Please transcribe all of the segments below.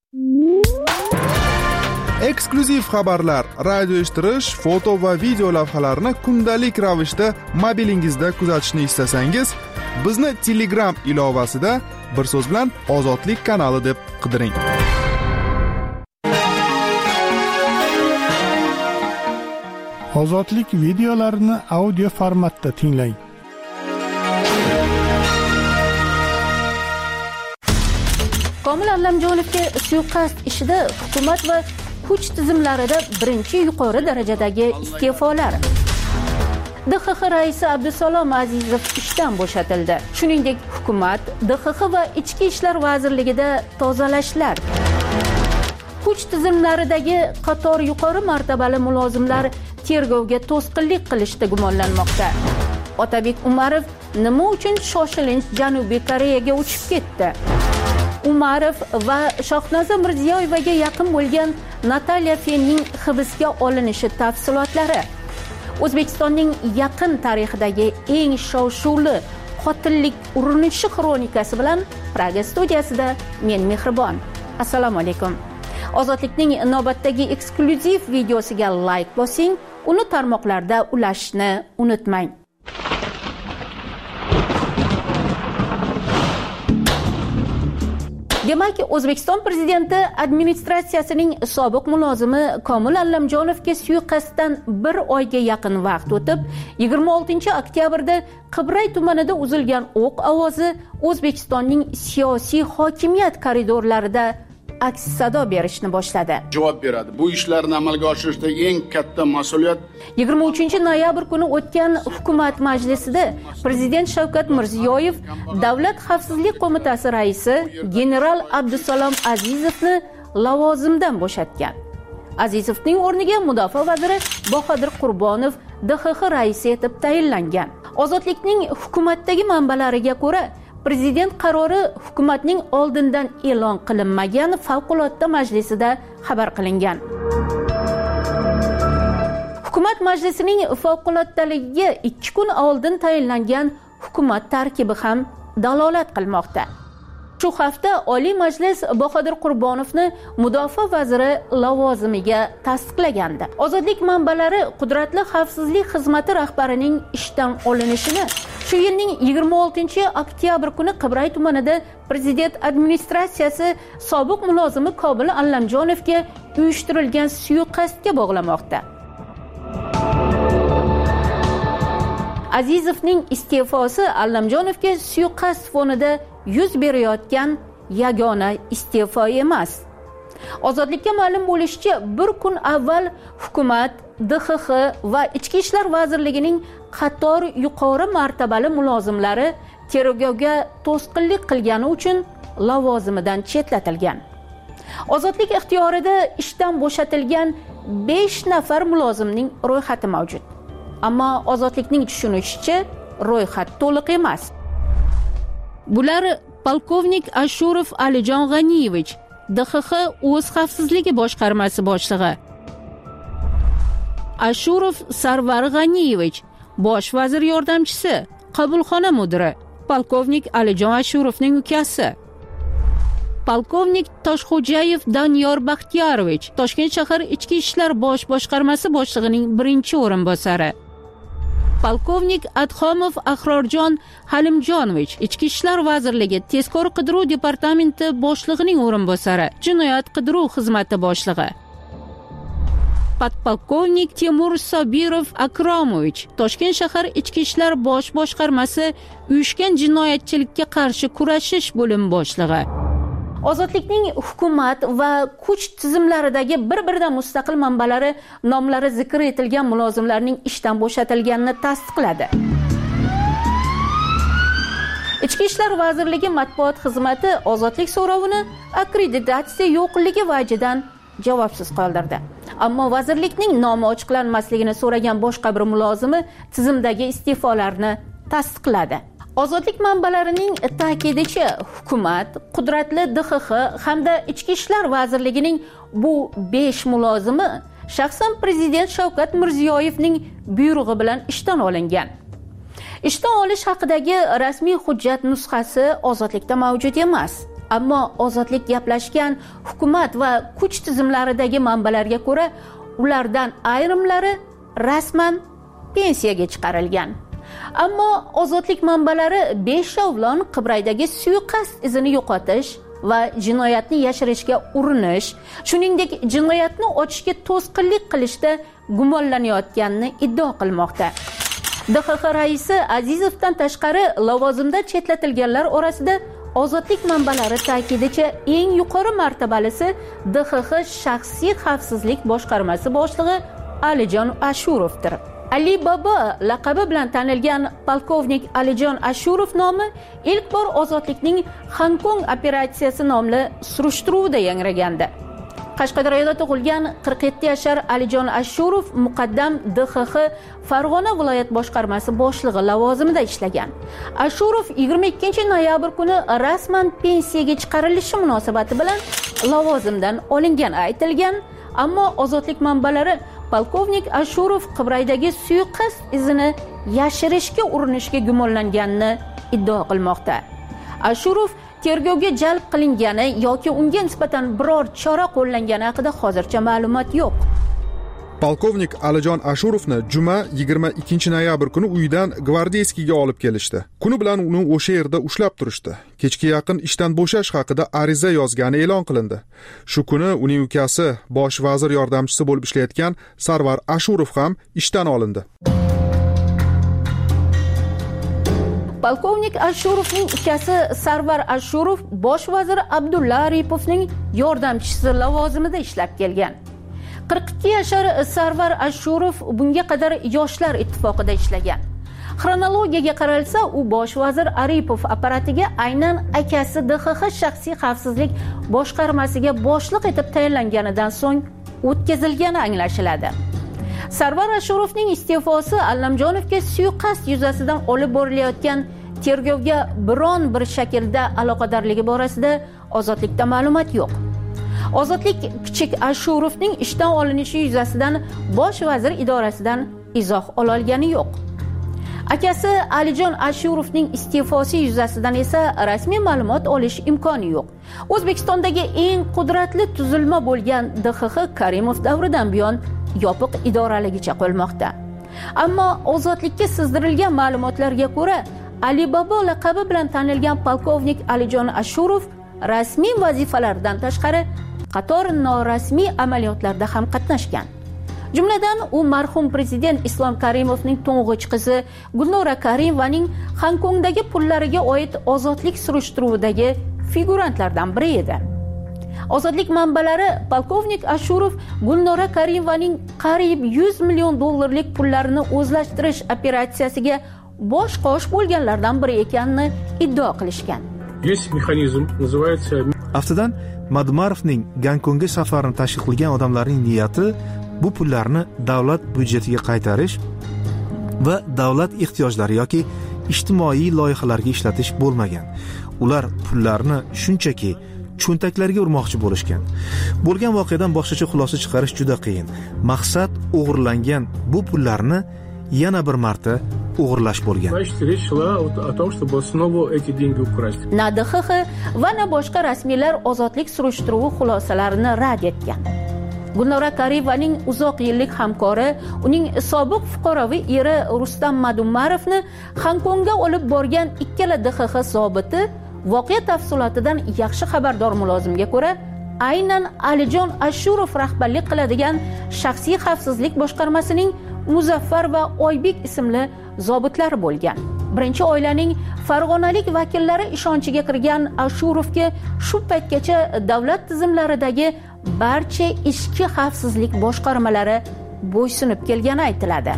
Eksklyuziv xabarlar, radio eshittirish, foto va video lavhalarni kundalik ravishda mobilingizda kuzatishni istasangiz, bizni Telegram ilovasida bir so'z bilan Ozodlik kanali deb qidiring. Ozodlik videolarini audio formatda tinglang. Komil Allamjonovga suiqasd ishida hukumat va kuch tizimlarida birinchi yuqori darajadagi iste'folar. DXX raisi Abdusalom Azizov ishdan bo'shatildi. Shuningdek, hukumat, DXX va Ichki ishlar vazirligida tozalashlar. Kuch tizimlaridagi qator yuqori martabali mulozimlar tergovga to'sqinlik qilishda gumonlanmoqda. Otabek Umarov nima uchun shoshilinch Janubiy Koreyaga uchib ketdi? Umarov va Shohnoza Mirziyoyevaga yaqin bo'lgan Natalya Fenning hibsga olinishi tafsilotlari. O'zbekistonning yaqin tarixidagi eng shov-shuvli qotillik urinishi xronikasi bilan Praga studiyasida men Mehribon. Assalomu alaykum. Ozodlikning navbatdagi eksklyuziv videosiga like bosing, uni tarmoqlarda ulashni unutmang. Demak, O'zbekiston prezidenti administratsiyasining sobiq mulozimi Komil Allamjonovga suiqasddan 1 oyga yaqin vaqt o'tib, 26 oktyabrda Qibray tumanida uzilgan o'q ovozi O'zbekistonning siyosiy hokimiyat koridorlarida aks sado berishni boshladi. Javob beradi. Bu ishlarni amalga oshirishda eng katta mas'uliyat 23-noyabr kuni o'tgan hukumat majlisida prezident Shavkat Mirziyoyev Davlat xavfsizlik qo'mitasi raisi general Abdusalom Azizovni lavozimdan bo'shatgan. Azizovning o'rniga mudofaa vaziri Bahodir Qurbonov DXX raisi etib tayinlangan. Ozodlikning hukumatdagi manbalariga ko'ra, prezident qarori hukumatning oldindan e'lon qilinmagan favqulodda majlisida xabar qilingan. Hukumat majlisining favquluddaligiga 2 kun oldin tayinlangan hukumat tarkibi ham dalolat qilmoqda. Shu hafta Oliy Majlis Bahodir Qurbonovni mudofaa vaziri lavozimiga tasdiqlagandi. Ozodlik manbalari qudratli xavfsizlik xizmati rahbarining ishdan olinishini shu yilning 26-oktyabr kuni Qibray tumanida prezident administratsiyasi sobiq mulozimi Komil Allamjonovga uyushtirilgan suiqasdga bog'lamoqda. Azizovning iste'fosi Allamjonovga suiqasd fonida yuz berayotgan yagona iste'fo emas. Ozodlikka ma'lum bo'lishicha, 1 kun avval hukumat, DXX va Ichki ishlar vazirligining qator yuqori martabali mulozimlari tergovga to'sqinlik qilgani uchun lavozimidan chetlatilgan. Ozodlik ixtiyorida ishdan bo'shatilgan 5 nafar mulozimning ro'yxati mavjud. Ammo Ozodlikning tushunishicha, ro'yxat to'liq emas. Bular polkovnik Ashurov Alijon G'aniyevich, DXX o'z xavfsizligi boshqarmasi boshlig'i. Ashurov Sarvar G'aniyevich, bosh vazir yordamchisi, qabulxona mudiri, polkovnik Alijon Ashurovning ukasi. Polkovnik Toshxo'jayev Doniyor Baxtiyorovich, Toshkent shahar ichki ishlar bosh boshqarmasi boshlig'ining birinchi o'rinbosari. Polkovnik Adxomov Ahrorjon Halimjonovich, Ichki ishlar vazirligi tezkor qidiruv departamenti boshlig'ining o'rinbosari, jinoyat qidiruv xizmati boshlig'i. Podpolkovnik Timur Sobirov Akromovich, Toshkent shahar ichki ishlar bosh boshqarmasi uyushgan jinoyatchilikka qarshi kurashish bo'limi boshlig'i. Ozodlikning hukumat va kuch tizimlaridagi bir-biridan mustaqil manbalari nomlari zikr etilgan mulozimlarning ishdan bo'shatilganini tasdiqladi. Ichki ishlar vazirligi matbuot xizmati ozodlik so'rovini akkreditatsiya yo'qligi vajidan javobsiz qoldirdi. Ammo vazirlikning nomi ochiqlanmasligini so'ragan boshqa bir mulozimi tizimdagi iste'folarni tasdiqladi. Ozodlik manbalarining ta'kidicha, hukumat, qudratli DXX hamda Ichki ishlar vazirligining bu 5 mulozimi shaxsan prezident Shavkat Mirziyoyevning buyrug'i bilan ishdan olingan. Ishdan olish haqidagi rasmiy hujjat nusxasi Ozodlikda mavjud emas. Ammo ozodlik gaplashgan hukumat va kuch tizimlaridagi manbalarga ko'ra, ulardan ayrimlari rasman pensiyaga chiqarilgan. Ammo ozodlik manbalari beshovlon Qibraydagi suiqasd izini yo'qotish va jinoyatni yashirishga urinish, shuningdek jinoyatni ochishga to'sqinlik qilishda gumonlanayotganini iddao qilmoqda. DXX raisi Azizovdan tashqari lavozimda chetlatilganlar orasida ozodlik manbalari ta'kidicha eng yuqori martabalisi DXX shaxsiy xavfsizlik boshqarmasi boshlig'i Alijon Ashurovdir. Ali Baba laqabi bilan tanilgan polkovnik Alijon Ashurov nomi ilk bor ozodlikning Hongkong operatsiyasi nomli surishtiruvda yangragandi. Qashqadaryoda tug'ilgan 47 yashar Alijon Ashurov muqaddam DXX Farg'ona viloyat boshqarmasi boshlig'i lavozimida ishlagan. Ashurov 22 noyabr kuni rasman pensiyaga chiqarilishi munosabati bilan lavozimdan olingani aytilgan, ammo ozodlik manbalari polkovnik Ashurov Qibraydagi suiqasd izini yashirishga urinishga gumonlanganini iddao qilmoqda. Ashurov tergovga jalb qilingani yoki unga nisbatan biror chora qo'llangani haqida hozircha ma'lumot yo'q. Polkovnik Alijon Ashurovni juma 22 noyabr kuni uyidan gvardeyskiga olib kelishdi. Kuni bilan uni o'sha yerda ushlab turishdi. Kechga yaqin ishdan bo'shash haqida ariza yozgani e'lon qilindi. Shu kuni uning ukasi bosh vazir yordamchisi bo'lib ishlayotgan Sarvar Ashurov ham ishdan olindi. Polkovnik Ashurovning ukasi Sarvar Ashurov bosh vazir Abdulla Aripovning yordamchisi lavozimida ishlab kelgan. 42 yashar Sarvar Ashurov bunga qadar Yoshlar ittifoqida ishlagan. Xronologiyaga qaralsa, u bosh vazir Aripov apparatiga aynan akasi DXX shaxsiy xavfsizlik boshqarmasiga boshliq etib tayinlanganidan so'ng o'tkazilgani anglashiladi. Sarvar Ashurovning iste'fosi Allamjonovga suiqasd yuzasidan olib borilayotgan tergovga biron bir shaklda aloqadorligi borasida ozodlikda ma'lumot yo'q. Ozodlik kichik Ashurovning ishdan olinishi yuzasidan bosh vazir idorasidan izoh ola olgani yo'q. Akasi Alijon Ashurovning iste'fosi yuzasidan esa rasmiy ma'lumot olish imkoni yo'q. O'zbekistondagi eng qudratli tuzilma bo'lgan DXX Karimov davridan buyon yopiq idoraligicha qolmoqda. Ammo ozodlikka sizdirilgan ma'lumotlarga ko'ra, Ali Babo laqabi bilan tanilgan polkovnik Alijon Ashurov rasmiy vazifalardan tashqari qator norasmiy amaliyotlarda ham qatnashgan. Jumladan, u marhum prezident Islom Karimovning to'ng'ich qizi Gulnora Karimovaning Hongkongdagi pullariga oid ozodlik surishtiruvidagi figurantlardan biri edi. Ozodlik manbalari polkovnik Ashurov Gulnora Karimovaning qariyb 100 million dollarlik pullarini o'zlashtirish operatsiyasiga bosh qosh bo'lganlardan biri ekanini iddao qilishgan. Есть mexanizm, называется. Aftidan Madmarovning Gonkongga safarini tashkil qilgan odamlarning niyati bu pullarni davlat byudjetiga qaytarish va davlat ehtiyojlari yoki ijtimoiy loyihalarga ishlatish bo'lmagan. Ular pullarni shunchaki cho'ntaklarga urmoqchi bo'lishgan. Bo'lgan voqeadan boshqacha xulosa chiqarish juda qiyin. Maqsad o'g'irlangan bu pullarni yana bir marta o'g'irlash bo'lgan. Na DXX va na boshqa rasmiylar ozodlik surishtiruvi xulosalarini rad etgan. Gulnora Karimovaning uzoq yillik hamkori, uning sobiq fuqaroviy eri Rustam Madumarovni Hongkongga olib borgan ikkala DXX zobiti voqea tafsilotidan yaxshi xabardor mulozimga ko'ra, aynan Alijon Ashurov rahbarlik qiladigan shaxsiy xavfsizlik boshqarmasining Muzaffar va Oybek ismli zobitlari bo'lgan. Birinchi oilaning farg'onalik vakillari ishonchiga kirgan Ashurovga shu paytgacha davlat tizimlaridagi barcha ichki xavfsizlik boshqarmalari bo'ysunib kelgani aytiladi.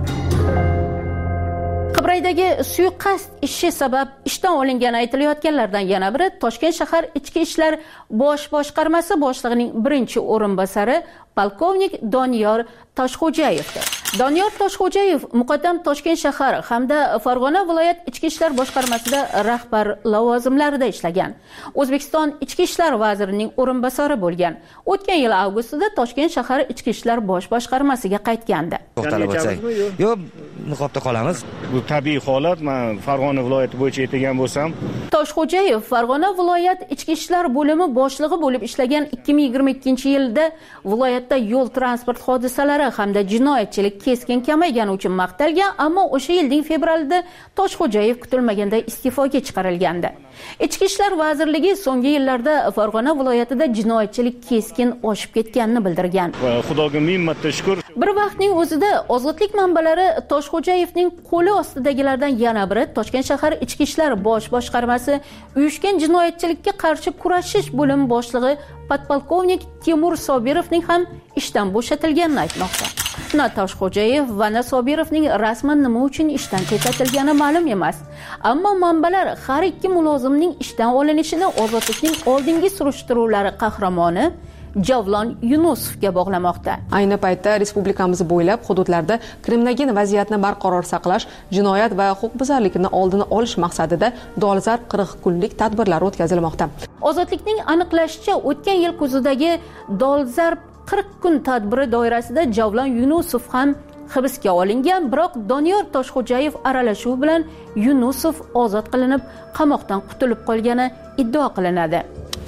Qibraydagi suiqasd ishi sabab ishdan olingani aytilayotganlardan yana biri Toshkent shahar ichki ishlar bosh boshqarmasi boshlig'ining birinchi o'rinbosari polkovnik Doniyor Toshxo'jayevdir. Doniyor Toshxo'jayev muqaddam Toshkent shahar hamda Farg'ona viloyat ichki ishlar boshqarmasida rahbar lavozimlarida ishlagan. O'zbekiston ichki ishlar vazirining o'rinbosari bo'lgan. O'tgan yil avgustida Toshkent shahar ichki ishlar bosh boshqarmasiga qaytgandi. To'xtalib o'tsak, yo'q, niqobda qolamiz. Bu tabiiy holat. Men Farg'ona viloyati bo'yicha aytgan bo'lsam, Toshxo'jayev Farg'ona viloyat ichki ishlar bo'limi boshlig'i bo'lib ishlagan 2022-yilda viloyatda yo'l transport hodisalari hamda jinoyatchilik keskin kamaygani uchun maqtalgan, ammo o'sha yilning fevralida Toshxo'jayev kutilmaganda iste'foga chiqarilgandi. Ichki ishlar vazirligi so'nggi yillarda Farg'ona viloyatida jinoyatchilik keskin oshib ketganini bildirgan. Xudoga ming marta shukr. Bir vaqtning o'zida ozodlik manbalari Toshxo'jayevning qo'li ostidagilardan yana biri Toshkent shahar ichki ishlar bosh boshqarmasi uyushgan jinoyatchilikka qarshi kurashish bo'limi boshlig'i podpolkovnik Timur Sobirovning ham ishdan bo'shatilganini aytmoqda. Na Toshxo'jayev va na Sobirovning rasman nima uchun ishdan chetlatilgani ma'lum emas. Ammo manbalar har ikki mulozimning ishdan olinishini ozodlikning oldingi surishtiruvlari qahramoni Javlon Yunusovga bog'lamoqda. Ayni paytda respublikamiz bo'ylab hududlarda kriminogen vaziyatni barqaror saqlash, jinoyat va huquqbuzarlikni oldini olish maqsadida dolzarb 40 kunlik tadbirlar o'tkazilmoqda. Ozodlikning aniqlashicha, o'tgan yil kuzidagi dolzarb 40 kun tadbiri doirasida Javlon Yunusov ham hibsga olingan, biroq Doniyor Toshxo'jayev aralashuvi bilan Yunusov ozod qilinib, qamoqdan qutulib qolgani iddao qilinadi.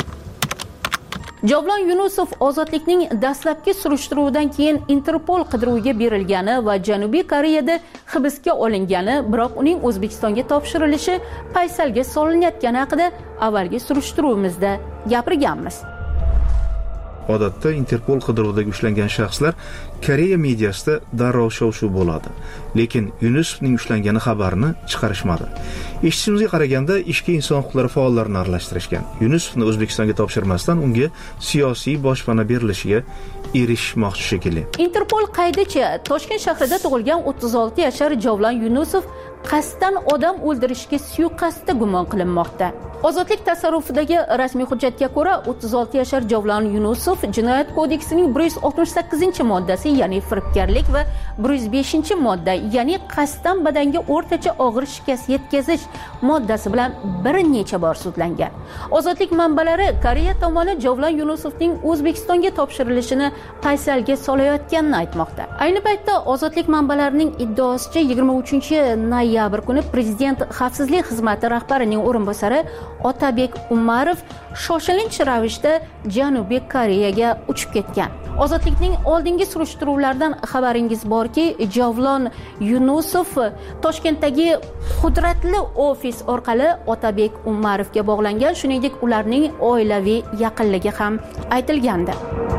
Javlon Yunusov ozodlikning dastlabki surishtiruvidan keyin Interpol qidiruviga berilgani va Janubiy Koreyada hibsga olingani, biroq uning O'zbekistonga topshirilishi paysalga solinayotgani haqida avvalgi surishtiruvimizda gapirganmiz. Odatda Interpol qidiruvida ushlangan shaxslar Koreya mediasida darrov shov-shuv bo'ladi. Lekin Yunusovning ushlangani xabarini chiqarishmadi. Eshitishimizga qaraganda ishga inson huquqlari faollarini aralashtirishgan. Yunusovni O'zbekistonga topshirmasdan unga siyosiy boshpana berilishiga erishmoqchi shekilli. Interpol qaydicha Toshkent shahrida tug'ilgan 36 yashar Javlon Yunusov qasddan odam o'ldirishga suiqasdda gumon qilinmoqda. Ozodlik tasarrufidagi rasmiy hujjatga ko'ra 36 yashar Javlon Yunusov Jinoyat kodeksining 168-moddasi, ya'ni firibgarlik va 105-modda, ya'ni qasddan badanga o'rtacha og'ir shikast yetkazish moddasi bilan bir necha bor sudlangan. Ozodlik manbalari Koreya tomoni Javlon Yunusovning O'zbekistonga topshirilishini paysalga solayotganini aytmoqda. Ayni paytda ozodlik manbalarining iddaosicha 23-noyabr kuni Prezident xavfsizlik xizmati rahbarining o'rinbosari Otabek Umarov shoshilinch ravishda Janubiy Koreyaga uchib ketgan. Ozodlikning oldingi surishtiruvlaridan xabaringiz borki, Javlon Yunusov Toshkentdagi qudratli ofis orqali Otabek Umarovga bog'langan, shuningdek ularning oilaviy yaqinligi ham aytilgandi.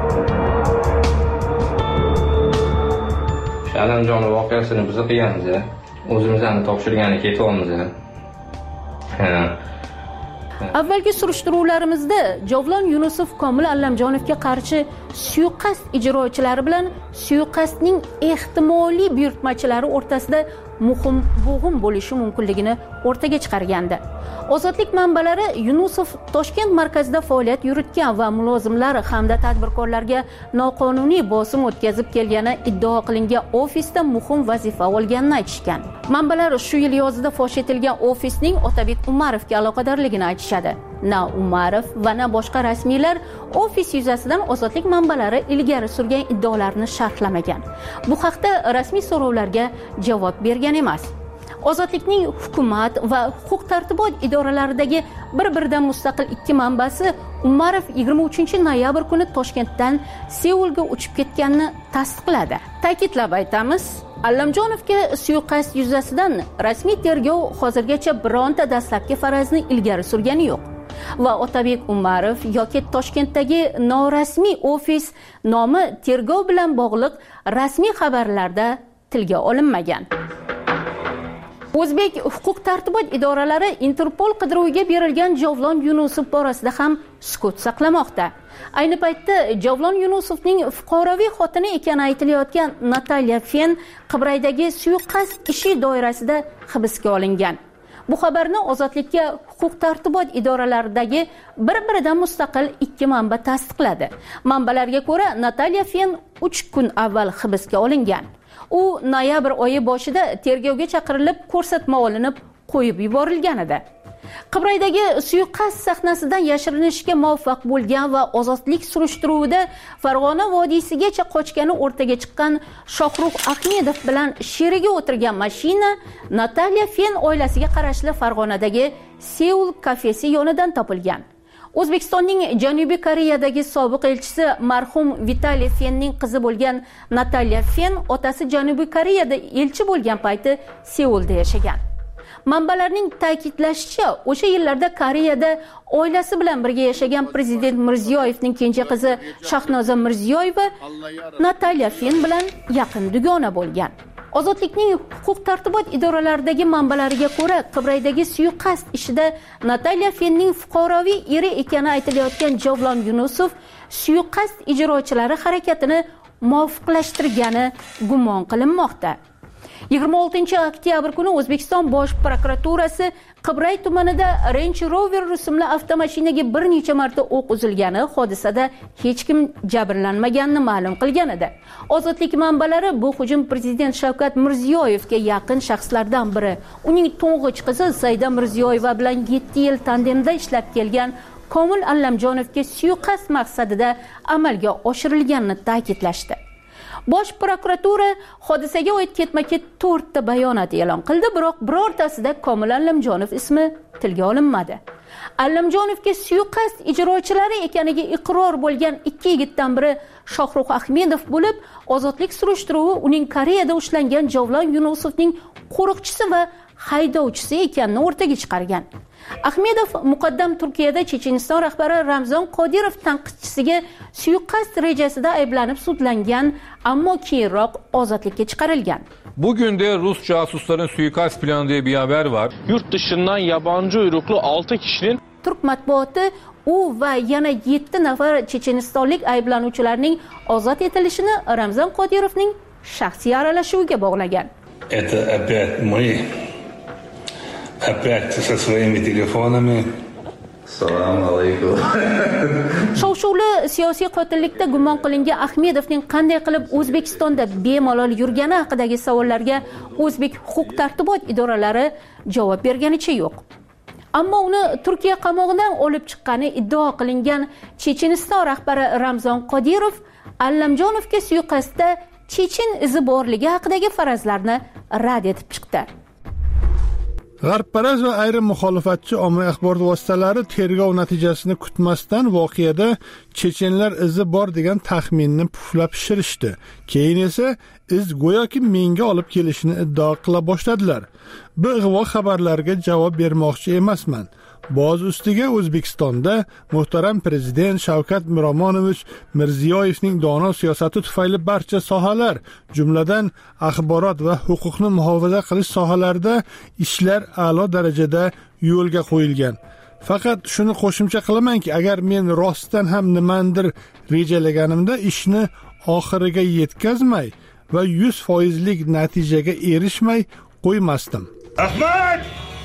Andijon voqeasini biz qilganmiz, o'zimizni topshirgani ketyapmiz. Avvalgi surishtiruvlarimizda Javlon Yunusov Komil Allamjonovga qarshi suiqasd ijrochilari bilan suiqasdning ehtimoliy buyurtmachilari o'rtasida muhim bo'g'in bo'lishi mumkinligini o'rtaga chiqargandi. Ozodlik manbalari Yunusov Toshkent markazida faoliyat yuritgan va mulozimlar hamda tadbirkorlarga noqonuniy bosim o'tkazib kelgani iddao qilingan ofisda muhim vazifa olganini aytishgan. Manbalar shu yil yozida fosh etilgan ofisning Otabek Umarovga aloqadorligini aytishadi. Na Umarov va na boshqa rasmiylar ofis yuzasidan ozodlik manbalari ilgari surgan iddaolarni sharhlamagan. Bu haqda rasmiy so'rovlarga javob bergan emas. Ozodlikning hukumat va huquq-tartibot idoralaridagi bir-biridan mustaqil ikki manbasi Umarov 23-noyabr kuni Toshkentdan Seulga uchib ketganini tasdiqladi. Ta'kidlab aytamiz, Allamjonovga suiqasd yuzasidan rasmiy tergov hozirgacha bironta dastlabki farazni ilgari surgani yo'q. Va Otabek Umarov yoki Toshkentdagi norasmiy ofis nomi tergov bilan bog'liq rasmiy xabarlarda tilga olinmagan. O'zbek huquq-tartibot idoralari Interpol qidiruviga berilgan Javlon Yunusov borasida ham sukut saqlamoqda. Ayni paytda Javlon Yunusovning fuqaroviy xotini ekani aytilayotgan Natalya Fen Qibraydagi suiqasd ishi doirasida hibsga olingan. Bu xabarni Ozodlikka huquq tartibot idoralaridagi bir-biridan mustaqil ikki manba tasdiqladi. Manbalarga ko'ra, Natalya Fen 3 kun avval hibsga olingan. U noyabr oyi boshida tergovga chaqirilib, ko'rsatma olinib, qo'yib yuborilgan edi. Qibraydagi suiqasd sahnasidan yashirinishga muvaffaq bo'lgan va ozodlik surishtiruvida Farg'ona vodiysigacha qochgani o'rtaga chiqqan Shohrux Ahmedov bilan sherigi o'tirgan mashina Natalya Fen oilasiga qarashli Farg'onadagi Seul kafesi yonidan topilgan. O'zbekistonning Janubiy Koreyadagi sobiq elchisi marhum Vitaliy Fenning qizi bo'lgan Natalya Fen otasi Janubiy Koreyada elchi bo'lgan payti Seulda yashagan. Manbalarning ta'kidlashicha, o'sha yillarda Koreyada oilasi bilan birga yashagan prezident Mirziyoyevning kenja qizi Shahnoza Mirziyoyeva Natalya Fen bilan yaqin dugona bo'lgan. Ozodlikning huquq tartibot idoralaridagi manbalariga ko'ra, Qibraydagi suiqasd ishida Natalya Fenning fuqaroviy eri ekani aytilayotgan Javlon Yunusov suiqasd ijrochilari harakatini muvofiqlashtirgani gumon qilinmoqda. 26-oktyabr kuni O'zbekiston Bosh prokuraturasi Qibray tumanida Range Rover rusumli avtomashinaga bir necha marta o'q uzilgani, hodisada hech kim jabrlanmaganini ma'lum qilgan edi. Ozodlik manbalari bu hujum prezident Shavkat Mirziyoyevga yaqin shaxslardan biri, uning to'ng'ich qizi Saida Mirziyoyeva bilan 7 yil tandemda ishlab kelgan Komil Allamjonovga suiqasd maqsadida amalga oshirilganini ta'kidlashdi. Bosh prokuratura hodisaga oid ketma-ket 4 ta bayonot e'lon qildi, biroq birortasida Komil Allamjonov ismi tilga olinmadi. Allamjonovga suiqasd ijrochilari ekaniga iqror bo'lgan ikki yigitdan biri Shohrux Ahmedov bo'lib, ozodlik surishtiruvi uning Koreyada ushlangan Javlon Yunusovning qo'riqchisi va haydovchisi ekanini o'rtaga chiqargan. Ahmedov muqaddam Turkiyada Checheniston rahbari Ramzon Qodirov tanqidchisiga suiqasd rejasida ayblanib sudlangan, ammo keyinroq ozodlikka chiqarilgan. Bugün de Rus casusların suikast planı diye bir haber var. Yurt dışından yabancı uyruklu 6 kişinin Turk matbuoti u va yana 7 nafar chechenistonlik ayblanuvchilarning ozod etilishini Ramzon Qodirovning shaxsiy aralashuviga bog'lagan. Это опять мы. Опять со своими telefonами. Assalomu alaykum. Shov-shuvli siyosiy qotillikda gumon qilingan Ahmedovning qanday qilib O'zbekistonda bemalol yurgani haqidagi savollarga o'zbek huquq tartibot idoralari javob berganicha yo'q. Ammo uni Turkiya qamog'idan olib chiqqani iddao qilingan Checheniston rahbari Ramzon Qodirov Allamjonovga suiqasdda chechen izi borligi haqidagi farazlarni rad etib chiqdi. G'arbparast va ayrim muxolifatchi ommaviy axborot vositalari tergov natijasini kutmasdan voqeada chechenlar izi bor degan taxminni puflab pishirishdi. Keyin esa iz go'yoki menga olib kelishini iddao qila boshladilar. Bu ig'vo xabarlarga javob bermoqchi emasman. Boz ustiga O'zbekistonda muhtaram prezident Shavkat Miromonovich Mirziyoyevning dono siyosati tufayli barcha sohalar, jumladan axborot va huquqni muhofaza qilish sohalarida ishlar a'lo darajada yo'lga qo'yilgan. Faqat shuni qo'shimcha qilamanki, agar men rostdan ham nimandir rejalaganimda ishni oxiriga yetkazmay va 100% natijaga erishmay qo'ymasdim. Ahmad!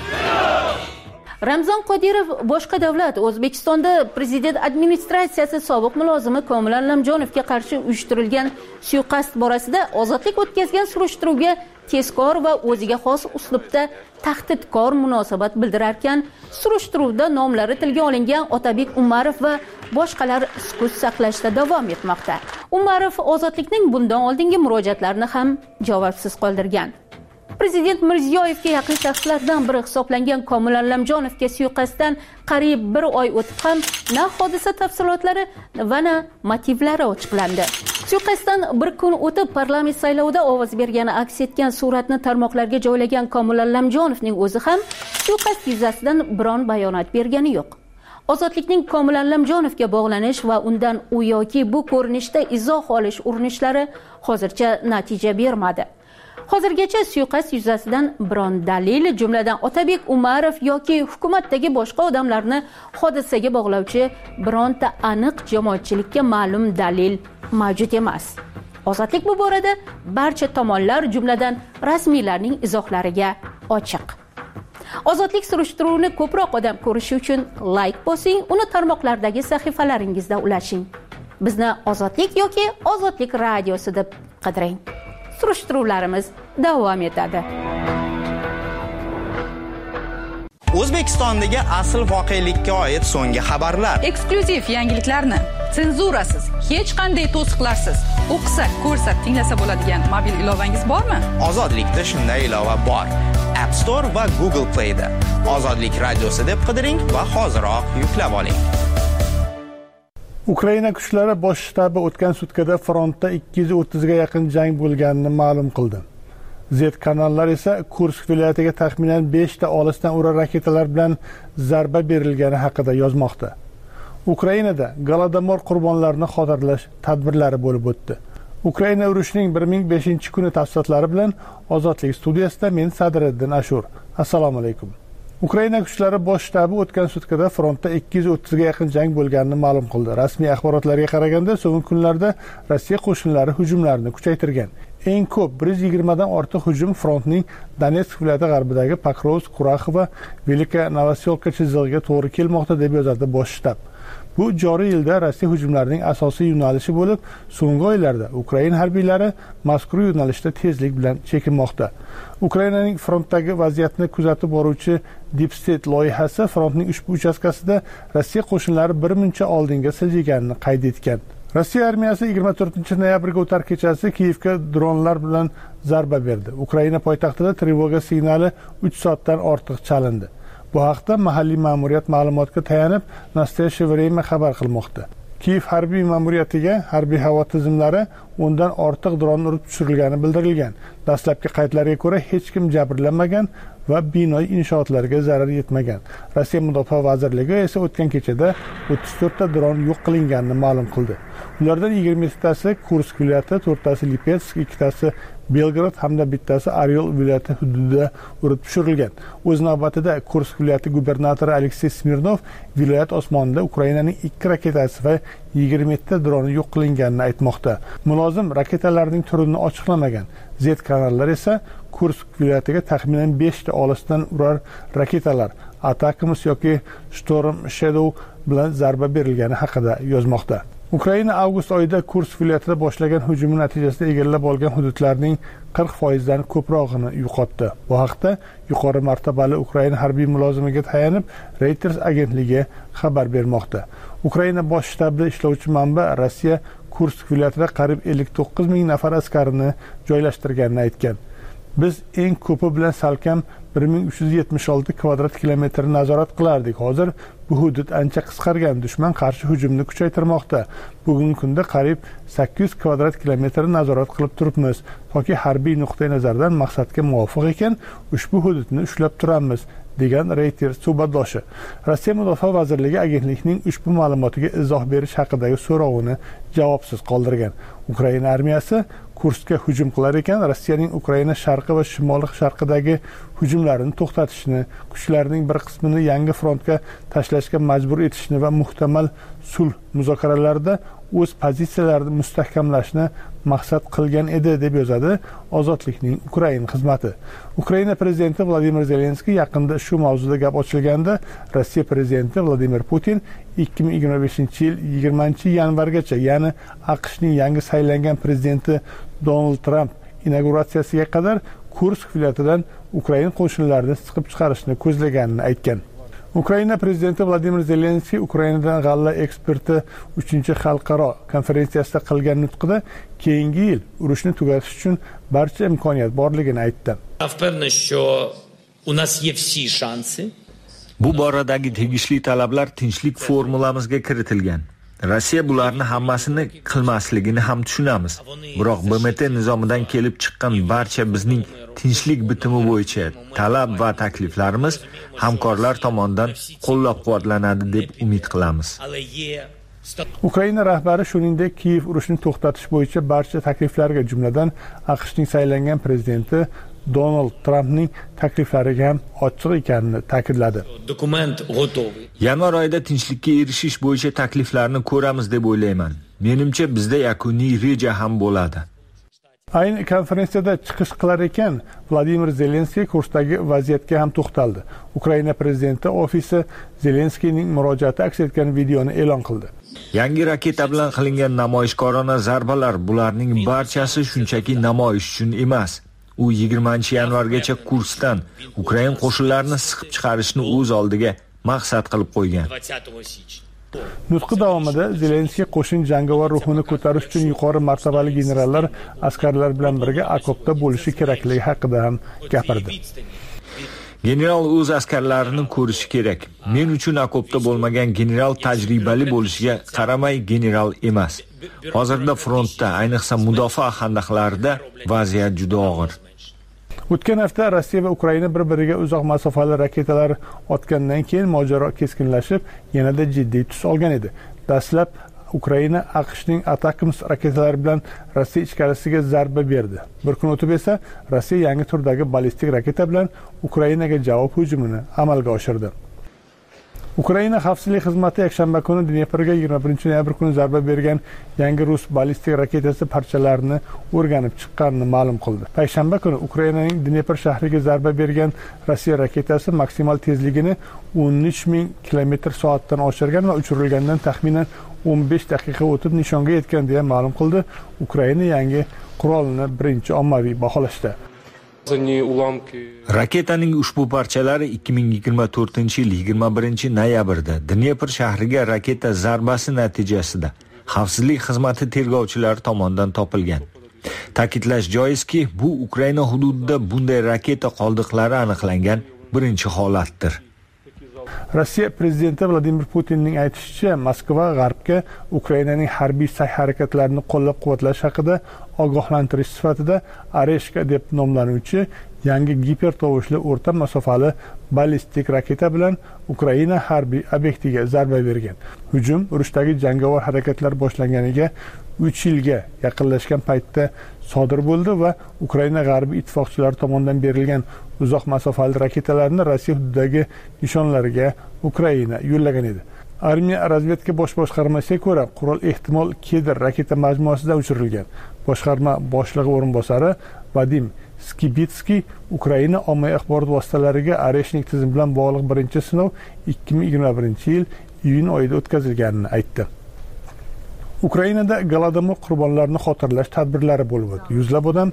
Ramzon Qodirov boshqa davlat O'zbekistonda prezident administratsiyasi sobiq mulozimi Komil Allamjonovga qarshi uyushtirilgan suiqasd borasida ozodlik o'tkazgan surishtiruvga tezkor va o'ziga xos uslubda tahdidkor munosabat bildirarkan, surishtiruvda nomlari tilga olingan Otabek Umarov va boshqalar sukut saqlashda davom etmoqda. Umarov ozodlikning bundan oldingi murojaatlarini ham javobsiz qoldirgan. Prezident Mirziyoyevga yaqin shaxslardan biri hisoblangan Komil Allamjonovga suiqasddan qariyb 1 oy o'tib ham na hodisa tafsilotlari va na motivlari ochiqlandi. Suiqasddan 1 kun o'tib parlament saylovida ovoz bergani aks etgan suratni tarmoqlarga joylagan Komil Allamjonovning o'zi ham suiqasd yuzasidan biron bayonot bergani yo'q. Ozodlikning Komil Allamjonovga bog'lanish va undan u yoki bu ko'rinishda izoh olish urinishlari hozircha natija bermadi. Hozirgacha suiqasd yuzasidan biron dalil, jumladan Otabek Umarov yoki hukumatdagi boshqa odamlarni hodisaga bog'lovchi bironta aniq jamoatchilikka ma'lum dalil mavjud emas. Ozodlik bu borada barcha tomonlar, jumladan rasmiylarning izohlariga ochiq. Ozodlik surishtiruvini ko'proq odam ko'rishi uchun like bosing, uni tarmoqlardagi sahifalaringizda ulashing. Bizni Ozodlik yoki Ozodlik radiosi deb qidiring. Surishtiruvlarimiz davom etadi. O'zbekistondagi asl voqelikka oid so'nggi xabarlar, eksklyuziv yangiliklarni, senzurasiz, hech qanday to'siqlarsiz o'qisa, ko'rsa, tinglasa bo'ladigan mobil ilovangiz bormi? Ozodlikda shunday ilova bor. App Store va Google Play da Ozodlik radiosi deb qidiring va hoziroq yuklab oling. Ukraina kuchlari bosh shtabi o'tgan sutkada frontda 230 ga yaqin jang bo'lganini ma'lum qildi. Z kanallar esa Kursk viloyatiga taxminan 5 ta olisdan urar raketalar bilan zarba berilgani haqida yozmoqda. Ukrainada Golodomor qurbonlarini xotirlash tadbirlari bo'lib o'tdi. Ukraina urushining 1005-kuni tafsilotlari bilan Ozodlik studiyasida men Sadriddin Ashur. Assalomu alaykum. Ukraina kuchlari bosh shtabi o'tgan sutkada frontda 230 ga yaqin jang bo'lganini ma'lum qildi. Rasmiy axborotlarga qaraganda, so'nggi kunlarda Rossiya qo'shinlari hujumlarini kuchaytirgan. Eng ko'p 120 dan ortiq hujum frontning Donetsk viloyati g'arbidagi Pokrovsk, Kurax va Velika Novoselka chizig'iga to'g'ri kelmoqda deb yozadi bosh shtab. Bu joriy yilda Rossiya hujumlarining asosiy yo'nalishi bo'lib, so'nggi oylarda Ukraina harbiylari mazkur yo'nalishda tezlik bilan chekinmoqda. Ukrainaning frontdagi vaziyatni kuzatib boruvchi Deep State loyihasi frontning ushbu uchastkasida Rossiya qo'shinlari birmuncha oldinga siljiganini qayd etgan. Rossiya armiyasi 24 noyabrga o'tar kechasi Kiyevga dronlar bilan zarba berdi. Ukraina poytaxtida trevoga signali 3 soatdan ortiq chalindi. Bu haqda mahalliy ma'muriyat ma'lumotga tayanib, Nastoyachiy Vremya xabar qilmoqda. Kiyev harbiy ma'muriyatiga harbiy havo tizimlari 10 dan ortiq dron urib tushirilgani bildirilgan. Dastlabki qaydlarga ko'ra hech kim jabrlanmagan va binoy inshootlarga zarar yetmagan. Rossiya Mudofaa vazirligi esa o'tgan kechada 34 ta dron yo'q qilinganini ma'lum qildi. Ulardan 27 tasi Kursk viloyati, 4 tasi Lipetsk, 2 tasi Belgrad hamda bittasi Oryol viloyati hududida urib tushirilgan. O'z navbatida Kursk viloyati gubernatori Aleksey Smirnov viloyat osmonida Ukrainaning 2 raketasi va 27 ta droni yo'q qilinganini aytmoqda. Mulozim raketalarning turini ochiqlamagan. Z kanallar esa Kursk viloyatiga taxminan 5 ta olisdan urar raketalar Atackams yoki Storm Shadow bilan zarba berilgani haqida yozmoqda. Ukraina avgust oyida Kursk viloyatida boshlagan hujumi natijasida egallab olgan hududlarning 40% dan ko'prog'ini yo'qotdi. Bu haqda yuqori martabali Ukraina harbiy mulozimiga tayanib Reuters agentligi xabar bermoqda. Ukraina bosh shtabida ishlovchi manba Rossiya Kursk viloyatida qariyb 59 ming nafar askarini joylashtirganini aytgan. Biz eng ko'pi bilan salkam 1376 kvadrat kilometrni nazorat qilardik. Hozir bu hudud ancha qisqargan. Dushman qarshi hujumni kuchaytirmoqda. Bugungi kunda qariyb 800 kvadrat kilometrni nazorat qilib turibmiz. Toki harbiy nuqtai nazardan maqsadga muvofiq ekan, ushbu hududni ushlab turamiz, degan Reuters suhbatdoshi. Rossiya Mudofaa vazirligi agentlikning ushbu ma'lumotiga izoh berish haqidagi so'rovini javobsiz qoldirgan. Ukraina armiyasi Kurskka hujum qilar ekan, Rossiyaning Ukraina sharqi va shimoli sharqidagi hujumlarini to'xtatishni, kuchlarining bir qismini yangi frontga tashlashga majbur etishni va muhtamal sulh muzokaralarida o'z pozitsiyalarini mustahkamlashni maqsad qilgan edi, deb yozadi Ozodlikning Ukraina xizmati. Ukraina prezidenti Vladimir Zelenskiy yaqinda shu mavzuda gap ochilganda, Rossiya prezidenti Vladimir Putin 2025-yil 20-yanvargacha, ya'ni AQShning yangi saylangan prezidenti Donald Trump inauguratsiyasiga qadar Kursk viloyatidan Ukraina qo'shinlarini siqib chiqarishni ko'zlaganini aytgan. Ukraina prezidenti Vladimir Zelenskiy Ukrainadan g'alla eksporti 3-xalqaro konferensiyasida qilgan nutqida keyingi yil urushni tugatish uchun barcha imkoniyat borligini aytdi. Bu boradagi tegishli talablar tinchlik formulamizga kiritilgan. Rossiya bularni hammasini qilmasligini ham tushunamiz. Biroq BMT nizomidan kelib chiqqan barcha bizning tinchlik bitimi bo'yicha talab va takliflarimiz hamkorlar tomonidan qo'llab-quvvatlanadi deb umid qilamiz. Ukraina rahbari shuningdek Kiyev urushni to'xtatish bo'yicha barcha takliflarga, jumladan AQShning saylangan prezidenti Donald Trumpning takliflariga ham ochiq ekanini ta'kidladi. Yanvar oyida tinchlikka erishish bo'yicha takliflarni ko'ramiz deb o'ylayman. Menimcha bizda yakuniy reja ham bo'ladi. Ayni konferensiyada chiqish qilar ekan Vladimir Zelenskiy Kursdagi vaziyatga ham to'xtaldi. Ukraina prezidenti ofisi Zelenskiyning murojaati aks etgan videoni e'lon qildi. Yangi raketa bilan qilingan namoyishkorona zarbalar bularning barchasi shunchaki namoyish uchun emas. U 20-yanvargacha Kursdan Ukraina qo'shinlarini siqib chiqarishni o'z oldiga maqsad qilib qo'ygan. Nutqi davomida Zelenskiy qo'shin jangovar ruhini ko'tarish uchun yuqori martabali generallar askarlar bilan birga okopda bo'lishi kerakligi haqida ham gapirdi. General o'z askarlarini ko'rishi kerak. Men uchun okopda bo'lmagan general tajribali bo'lishiga qaramay general emas. Hozirda frontda, ayniqsa mudofaa xandaqlarida vaziyat juda og'ir. O'tgan hafta Rossiya va Ukraina bir-biriga uzoq masofali raketalar otgandan keyin mojaro keskinlashib, yanada jiddiy tus olgan edi. Dastlab Ukraina AQShning Atakms raketalari bilan Rossiya ichkarisiga zarba berdi. Bir kun o'tib esa Rossiya yangi turdagi ballistik raketa bilan Ukrainaga javob hujumini amalga oshirdi. Ukraina xavfsizlik xizmati yakshanba kuni Dneprga 21-noyabr kuni zarba bergan yangi rus ballistik raketasi parchalarini o'rganib chiqqanini ma'lum qildi. Payshanba kuni Ukrainaning Dnepr shahriga zarba bergan Rossiya raketasi maksimal tezligini 13,000 km/soatdan oshirgan va uchirilgandan taxminan 15 daqiqa o'tib nishonga yetgan deya ma'lum qildi Ukraina yangi qurolni birinchi ommaviy baholashda. Raketaning ushbu parchalari 2024-yil 21-noyabrda Dnepr shahriga raketa zarbasi natijasida xavfsizlik xizmati tergovchilari tomonidan topilgan. Ta'kidlash joizki, bu Ukraina hududida bunday raketa qoldiqlari aniqlangan birinchi holatdir. Rossiya prezidenti Vladimir Putinning aytishicha, Moskva G'arbga Ukrainaning harbiy sa'y-harakatlarini qo'llab-quvvatlash haqida ogohlantirish sifatida Areshka deb nomlanuvchi yangi gipertovushli o'rta masofali ballistik raketa bilan Ukraina harbiy obyektiga zarba bergan. Hujum urushdagi jangovar harakatlar boshlanganiga 3 yilga yaqinlashgan paytda sodir bo'ldi va Ukraina g'arbiy ittifoqchilari tomonidan berilgan uzoq masofali raketalarni Rossiya hududidagi nishonlariga Ukraina yo'llagan edi. Armiya razvedka bosh boshqarmasiga ko'ra, qurol ehtimol Kedr raketa majmuasidan uchirilgan. Boshqarma boshlig'i o'rinbosari Vadim Skibitskiy Ukraina ommaviy axborot vositalariga Areshnik tizimi bilan bog'liq birinchi sinov 2021-yil iyun oyida o'tkazilganini aytdi. Ukrainada Golodomor qurbonlarini xotirlash tadbirlari bo'lib o'tdi. Yuzlab odam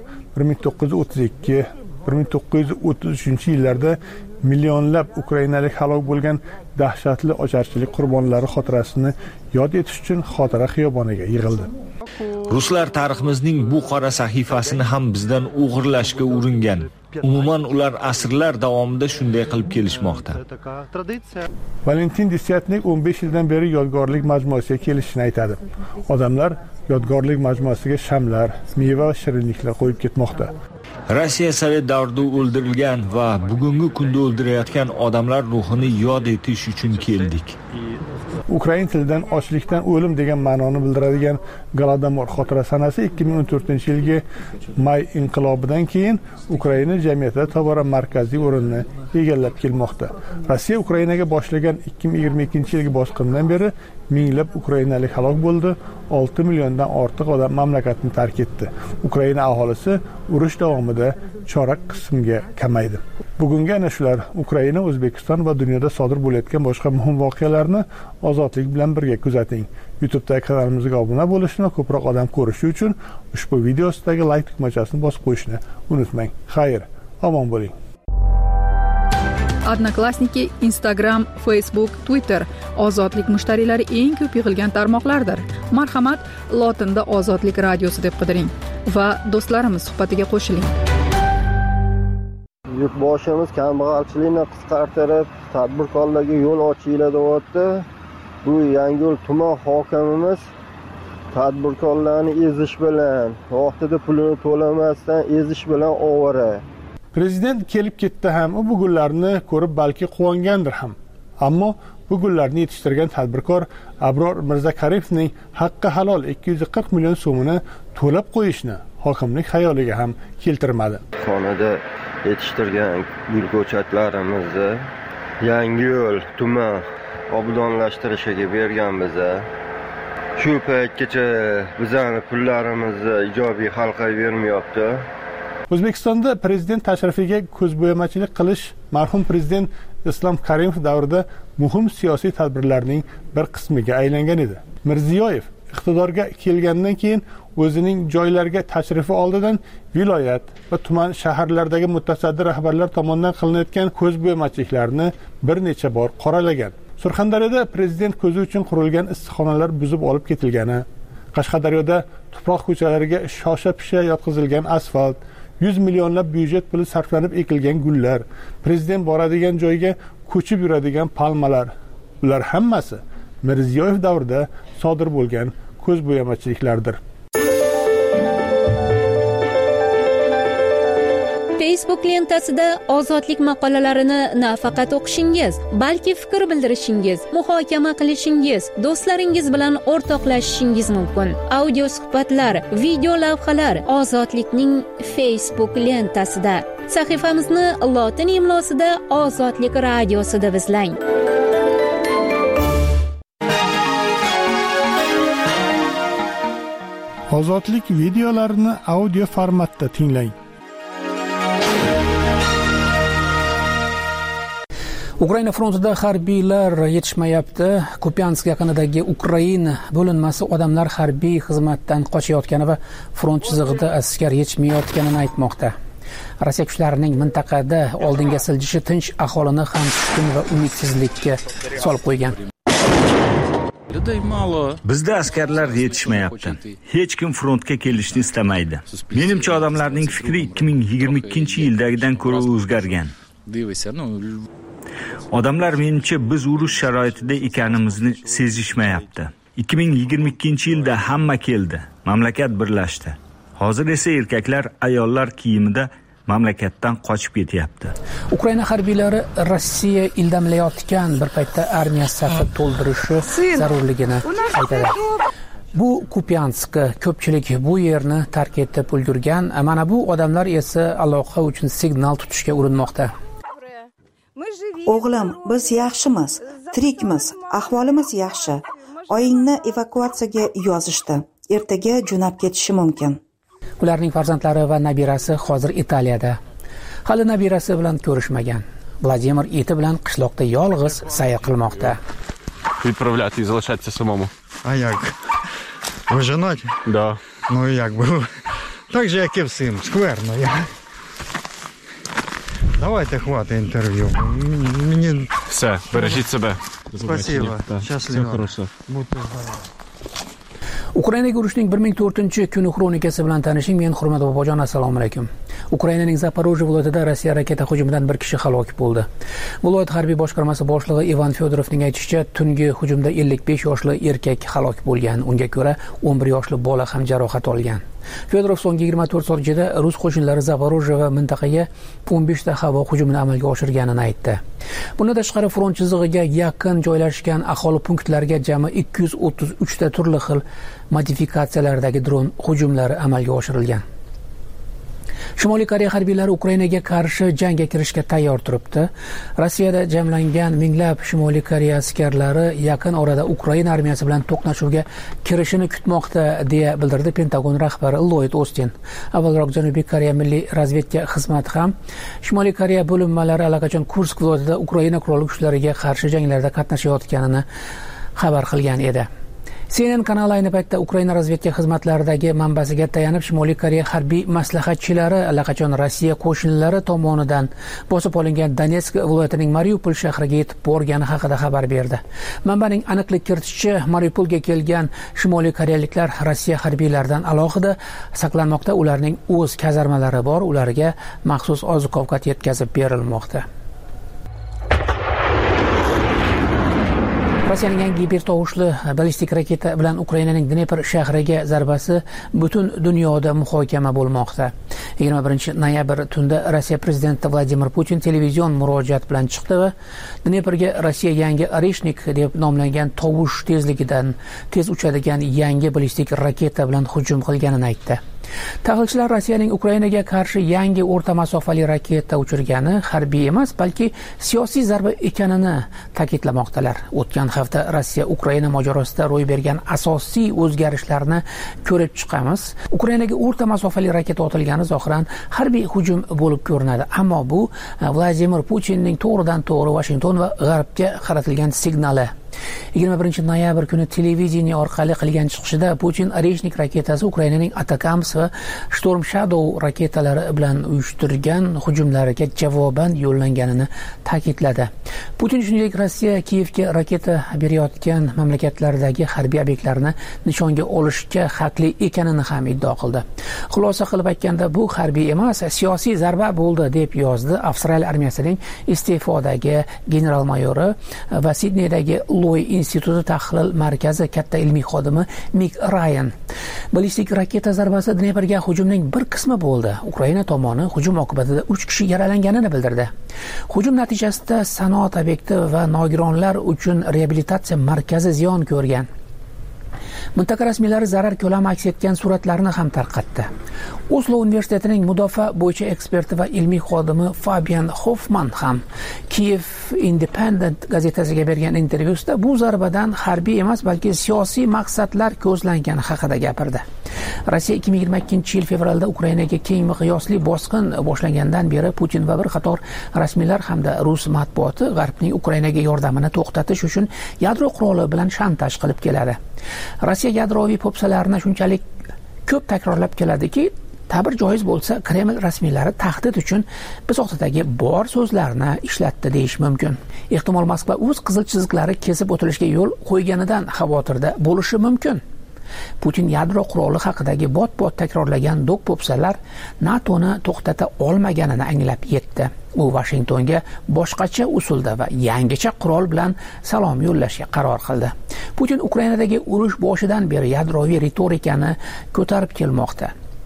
1933-yillarda millionlab ukrainalik halok bo'lgan dahshatli ocharchilik qurbonlari xotirasini yod etish uchun xotira xiyoboniga yig'ildi. Ruslar tariximizning bu qora sahifasini ham bizdan o'g'irlashga uringan. Umuman ular asrlar davomida shunday qilib kelishmoqda. Valentin Desyatnik 15 yildan beri yodgorlik majmuasiga kelishini aytadi. Odamlar yodgorlik majmuasiga shamlar, meva va shirinliklar qo'yib ketmoqda. Rossiya sovet davrida o'ldirilgan va bugungi kunda o'ldirayotgan odamlar ruhini yod etish uchun keldik. Ukrain tilidan ochlikdan o'lim degan ma'noni bildiradigan Golodomor xotira sanasi 2014-yilgi may inqilobidan keyin Ukraina jamiyatida tobora markaziy o'rinni egallab kelmoqda. Rossiya Ukrainaga boshlagan 2022-yilgi bosqindan beri minglab ukrainalik halok bo'ldi, 6 milliondan ortiq odam mamlakatni tark etdi. Ukraina aholisi urush davomida chorak qismga kamaydi. Bugungi ana shular Ukraina, O'zbekiston va dunyoda sodir bo'layotgan boshqa muhim voqealarni ozodlik bilan birga kuzating. YouTube'dagi kanalimizga obuna bo'lishni va ko'proq odam ko'rishi uchun ushbu video ostidagi like tugmachasini bosib qo'yishni unutmang. Xayr, omon bo'ling. Odnoklassniki, Instagram, Facebook, Twitter ozodlik mushtariylari eng ko'p yig'ilgan tarmoqlardir. Marhamat, lotinda Ozodlik radiosi deb qidiring va do'stlarimiz suhbatiga qo'shiling. Yurtboshimiz kambag'alchilikni qisqartirib, tadbirkorlarga yo'l ochinglar deyapti. Bu Yangiyo'l tuman hokimimiz tadbirkorlarni ezish bilan, vaqtida pulini to'lamasdan ezish bilan ovora. Prezident kelib ketdi ham, u bu gullarni ko'rib balki quvongandir ham. Ammo bu gullarni yetishtirgan tadbirkor Abror Mirzakarimovning haqqi halol 240 million so'mini to'lab qo'yishni hokimlik xayoliga ham keltirmadi. Xonada yetishtirgan gul ko'chatlarimizni Yangiyo'l tuman obodonlashtirishiga berganmiz. shu paytgacha bizani pullarimizni ijobiy xalqayvermayapti. O'zbekistonda prezident tashrifiga ko'zbo'yamachilik qilish marhum prezident Islom Karimov davrida muhim siyosiy tadbirlarning bir qismiga aylangan edi. Mirziyoyev iqtidorga kelgandan keyin o'zining joylarga tashrifi oldidan viloyat va tuman shaharlardagi mutasaddi rahbarlar tomonidan qilinayotgan ko'zbo'yamachiliklarni bir necha bor qoralagan. Surxondaryoda prezident ko'zi uchun qurilgan issiqxonalar buzib olib ketilgani, Qashqadaryoda tuproq ko'chalariga shosha-pisha yotqizilgan asfalt, 100 millionlab byudjet puli sarflanib ekilgan gullar, prezident boradigan joyga ko'chib yuradigan palmalar, ular hammasi Mirziyoyev davrida sodir bo'lgan ko'zbo'yamachiliklardir. Facebook lentasida ozodlik maqolalarini nafaqat o'qishingiz, balki fikr bildirishingiz, muhokama qilishingiz, do'stlaringiz bilan o'rtoqlashishingiz mumkin. Audio suhbatlar, video lavhalar Ozodlikning Facebook lentasida. Sahifamizni lotin imlosida Ozodlik radiosida izlang. Ozodlik videolarini audio formatda tinglang. Ukraina frontida harbiylar yetishmayapti. Kupiansk yaqinidagi Ukraina bo'linmasi odamlar harbiy xizmatdan qochayotgani va front chizig'ida askar yetishmayotganini aytmoqda. Rossiya kuchlarining mintaqada oldinga siljishi tinch aholini ham tushkun va umidsizlikka solib qo'ygan. Bizda askarlar yetishmayapti. Hech kim frontga kelishni istamaydi. Menimcha odamlarning fikri 2022-yildagidan ko'ra o'zgargan. Odamlar menimcha biz urush sharoitida ekanimizni sezishmayapti. 2022-yilda hamma keldi, mamlakat birlashdi. Hozir esa erkaklar ayollar kiyimida mamlakatdan qochib ketyapti. Ukraina harbiylari Rossiya ildamlayotgan bir paytda armiya safi to'ldirishi zarurligini aytadi. Bu Kupiansk, ko'pchilik bu yerni tark etib ulgurgan, mana bu odamlar esa aloqa uchun signal tutishga urinmoqda. O'g'lim, biz yaxshimiz, tirikmiz, ahvolimiz yaxshi. Oyingni evakuatsiyaga yozishdi. Ertaga jo'nab ketishi mumkin. Ularning farzandlari va nabirasi hozir Italiyada. Hali nabirasi bilan ko'rishmagan. Vladimir iti bilan qishloqda yolg'iz sayr qilmoqda. Відправляти і залишатися самому. А як? Виженать? Да. Ну як би. Так же, як і всім, скверно я. Давайте хватить інтерв'ю. Мені... Все, бережіть себе. Спасибо. Щасливо. Будьте здорові. Ukrainaga urushning 1004-kuni xronikasi bilan tanishing. Men Hurmat Bobojon, assalomu alaykum. Ukrainaning Zaporojye viloyatida Rossiya raketa hujumidan bir kishi halok bo'ldi. Viloyat harbiy boshqarmasi boshlig'i Ivan Fedorovning aytishicha, tungi hujumda 55 yoshli erkak halok bo'lgan. Unga ko'ra 11 yoshli bola ham jarohat olgan. Fedorov so'nggi 24 soat ichida rus qo'shinlari Zaporojye va mintaqaga 15 ta havo hujumini amalga oshirganini aytdi. Bundan tashqari front chizig'iga yaqin joylashgan aholi punktlariga jami 233 ta turli xil modifikatsiyalardagi dron hujumlari amalga oshirilgan. Shimoliy Koreya harbiylari Ukrainaga qarshi jangga kirishga tayyor turibdi. Rossiyada jamlangan minglab Shimoliy Koreya askarlari yaqin orada Ukraina armiyasi bilan to'qnashuvga kirishini kutmoqda, deya bildirdi Pentagon rahbari Lloyd Austin. Avvalroq Janubiy Koreya milliy razvedka xizmati ham Shimoliy Koreya bo'linmalari allaqachon Kursk viloyatida Ukraina qurolli kuchlariga qarshi janglarda qatnashayotganini xabar qilgan edi. CNN kanali ayni paytda Ukraina razvedka xizmatlaridagi manbasiga tayanib, Shimoliy Koreya harbiy maslahatchilari allaqachon Rossiya qo'shinlari tomonidan bosib olingan Donetsk viloyatining Mariupol shahriga yetib borgani haqida xabar berdi. Manbaning aniqlik kiritishicha, Mariupolga kelgan Shimoliy koreyaliklar Rossiya harbiylaridan alohida saqlanmoqda. Ularning o'z kazarmalari bor, ularga maxsus oziq-ovqat yetkazib berilmoqda. Rossiyaning yangi hipertovushli ballistik raketa bilan Ukrainaning Dnepr shahriga zarbasi butun dunyoda muhokama bo'lmoqda. 21 noyabr tunda Rossiya prezidenti Vladimir Putin televizion murojaat bilan chiqdi va Dneprga Rossiya yangi Oreshnik deb nomlangan tovush tezligidan tez uchadigan yangi ballistik raketa bilan hujum qilganini aytdi. Tahlilchilar Rossiyaning Ukrainaga qarshi yangi o'rta masofali raketa uchirgani harbiy emas, balki siyosiy zarba ekanini ta'kidlamoqdalar. O'tgan hafta Rossiya Ukraina mojarosida ro'y bergan asosiy o'zgarishlarni ko'rib chiqamiz. Ukrainaga o'rta masofali raketa otilgani zohiran harbiy hujum bo'lib ko'rinadi, ammo bu Vladimir Putinning to'g'ridan-to'g'ri Washington va G'arbga qaratilgan signali. 21 noyabr kuni televideniya orqali qilgan chiqishida Putin Oreshnik raketasi Ukrainaning Atakams va Storm Shadow raketalari bilan uyushtirgan hujumlariga javoban yo'llanganini ta'kidladi. Putin shuningdek Rossiya Kiyevga raketa berayotgan mamlakatlardagi harbiy obyektlarni nishonga olishga haqli ekanini ham iddao qildi. Xulosa qilib aytganda, bu harbiy emas, siyosiy zarba bo'ldi deb yozdi Avstraliya armiyasining iste'fodagi general-mayori va Sidneydagi Loy instituti tahlil markazi katta ilmiy xodimi Mik Ryan. Ballistik raketa zarbasi Dneprga hujumning bir qismi bo'ldi. Ukraina tomoni hujum oqibatida 3 kishi yaralanganini bildirdi. Hujum natijasida sanoat obyekti va nogironlar uchun reabilitatsiya markazi ziyon ko'rgan. Mintaqa rasmiylari zarar ko'lami aks etgan suratlarni ham tarqatdi. Oslo universitetining mudofaa bo'yicha eksperti va ilmiy xodimi Fabian Hoffman ham Kiev Independent gazetasiga bergan intervyusida bu zarbadan harbiy emas, balki siyosiy maqsadlar ko'zlangani haqida gapirdi. Rossiya 2022-yil fevralda Ukrainaga keng miqyosli bosqin boshlangandan beri Putin va bir qator rasmiylar hamda rus matbuoti G'arbning Ukrainaga yordamini to'xtatish uchun yadro quroli bilan shantaj qilib keladi. Rossiya yadroviy po'pisalarni shunchalik ko'p takrorlab keladiki, ta'bir joiz bo'lsa, Kreml rasmiylari tahdid uchun biz o'rtadagi bor so'zlarni ishlatdi deyish mumkin. Ehtimol Moskva o'z qizil chiziqlari kesib o'tilishga yo'l qo'yganidan xavotirda bo'lishi mumkin. Putin yadro quroli haqidagi bot-bot takrorlagan do'q-po'pisalar NATOni to'xtata olmaganini anglab yetdi. U Washingtonga boshqacha usulda va yangicha qurol bilan salom yo'llashga qaror qildi. Putin Ukrainadagi urush boshidan beri yadroviy ritorikani ko'tarib kelmoqda.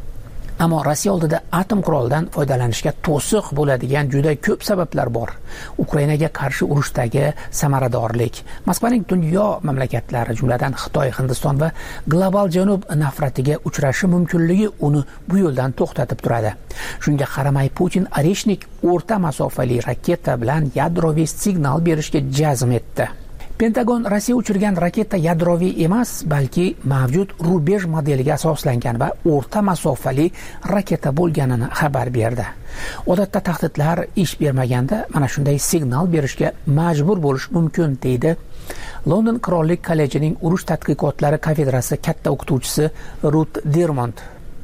Ammo Rossiya oldida atom qurolidan foydalanishga to'siq bo'ladigan juda ko'p sabablar bor. Ukrainaga qarshi urushdagi samaradorlik, Moskvaning dunyo mamlakatlari, jumladan Xitoy, Hindiston va global janub nafratiga uchrashi mumkinligi uni bu yo'ldan to'xtatib turadi. Shunga qaramay Putin Oreshnik o'rta masofali raketa bilan yadroviy signal berishga jazm etdi. Pentagon Rossiya uchirgan raketa yadroviy emas, balki mavjud rubej modeliga asoslangan va o'rta masofali raketa bo'lganini xabar berdi. Odatda tahdidlar ish bermaganda mana shunday signal berishga majbur bo'lish mumkin, deydi London Qirollik kollejining urush tadqiqotlari kafedrasi katta o'qituvchisi Ruth Dermont.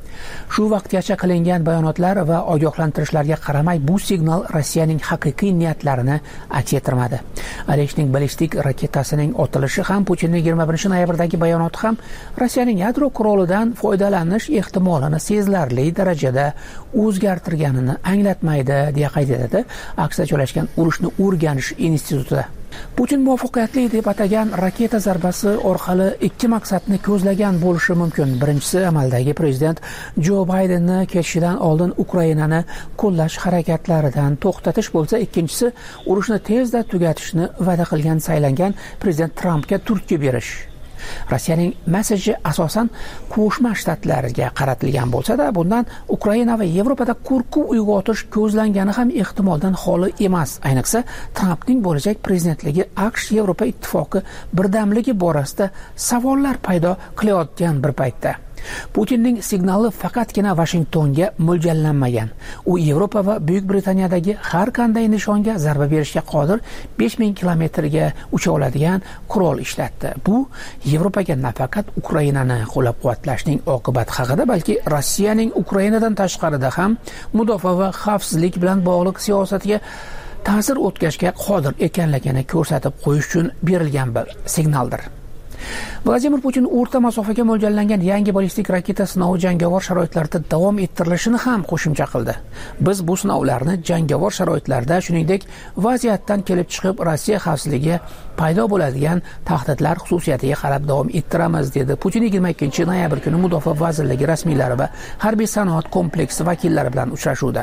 Shu vaqtgacha qilingan bayonotlar va ogohlantirishlarga qaramay, bu signal Rossiyaning haqiqiy niyatlarini aks ettirmadi. Oreshnik ballistik raketasining otilishi ham, Putinning 21 noyabrdagi bayonoti ham Rossiyaning yadro qurolidan foydalanish ehtimolini sezilarli darajada o'zgartirganini anglatmaydi, deya qayd etadi Aksda joylashgan urushni o'rganish instituti. Putin muvaffaqiyatli deb atagan raketa zarbasi orqali ikki maqsadni ko'zlagan bo'lishi mumkin. Birinchisi, amaldagi prezident Jo Baydenni ketishidan oldin Ukrainani qo'llash harakatlaridan to'xtatish bo'lsa, ikkinchisi urushni tezda tugatishni va'da qilgan saylangan prezident Trampga turtki berish. Rossiyaning messeji asosan Qo'shma Shtatlarga qaratilgan bo'lsa-da, bundan Ukraina va Yevropada qo'rquv uyg'otish ko'zlangani ham ehtimoldan xoli emas. Ayniqsa, Trampning bo'lajak prezidentligi AQSh Yevropa ittifoqi birdamligi borasida savollar paydo qilayotgan bir paytda. Putinning signali faqatgina Washingtonga mo'ljallanmagan. U Yevropa va Buyuk Britaniyadagi har qanday nishonga zarba berishga qodir 5000 kilometrga ucha oladigan qurol ishlatdi. Bu Yevropaga nafaqat Ukrainani qo'llab-quvvatlashning oqibati haqida, balki Rossiyaning Ukrainadan tashqarida ham mudofaa va xavfsizlik bilan bog'liq siyosatiga ta'sir o'tkazishga qodir ekanligini ko'rsatib qo'yish uchun berilgan bir signaldir. Vladimir Putin o'rta masofaga mo'ljallangan yangi ballistik raketa sinovi jangovar sharoitlarda davom ettirilishini ham qo'shimcha qildi. Biz bu sinovlarni jangovar sharoitlarda, shuningdek, vaziyatdan kelib chiqib Rossiya xavfsizligiga paydo bo'ladigan tahdidlar xususiyatiga qarab davom ettiramiz, dedi Putin 22 noyabr kuni Mudofaa vazirligi rasmiylari va harbiy sanoat kompleksi vakillari bilan uchrashuvda.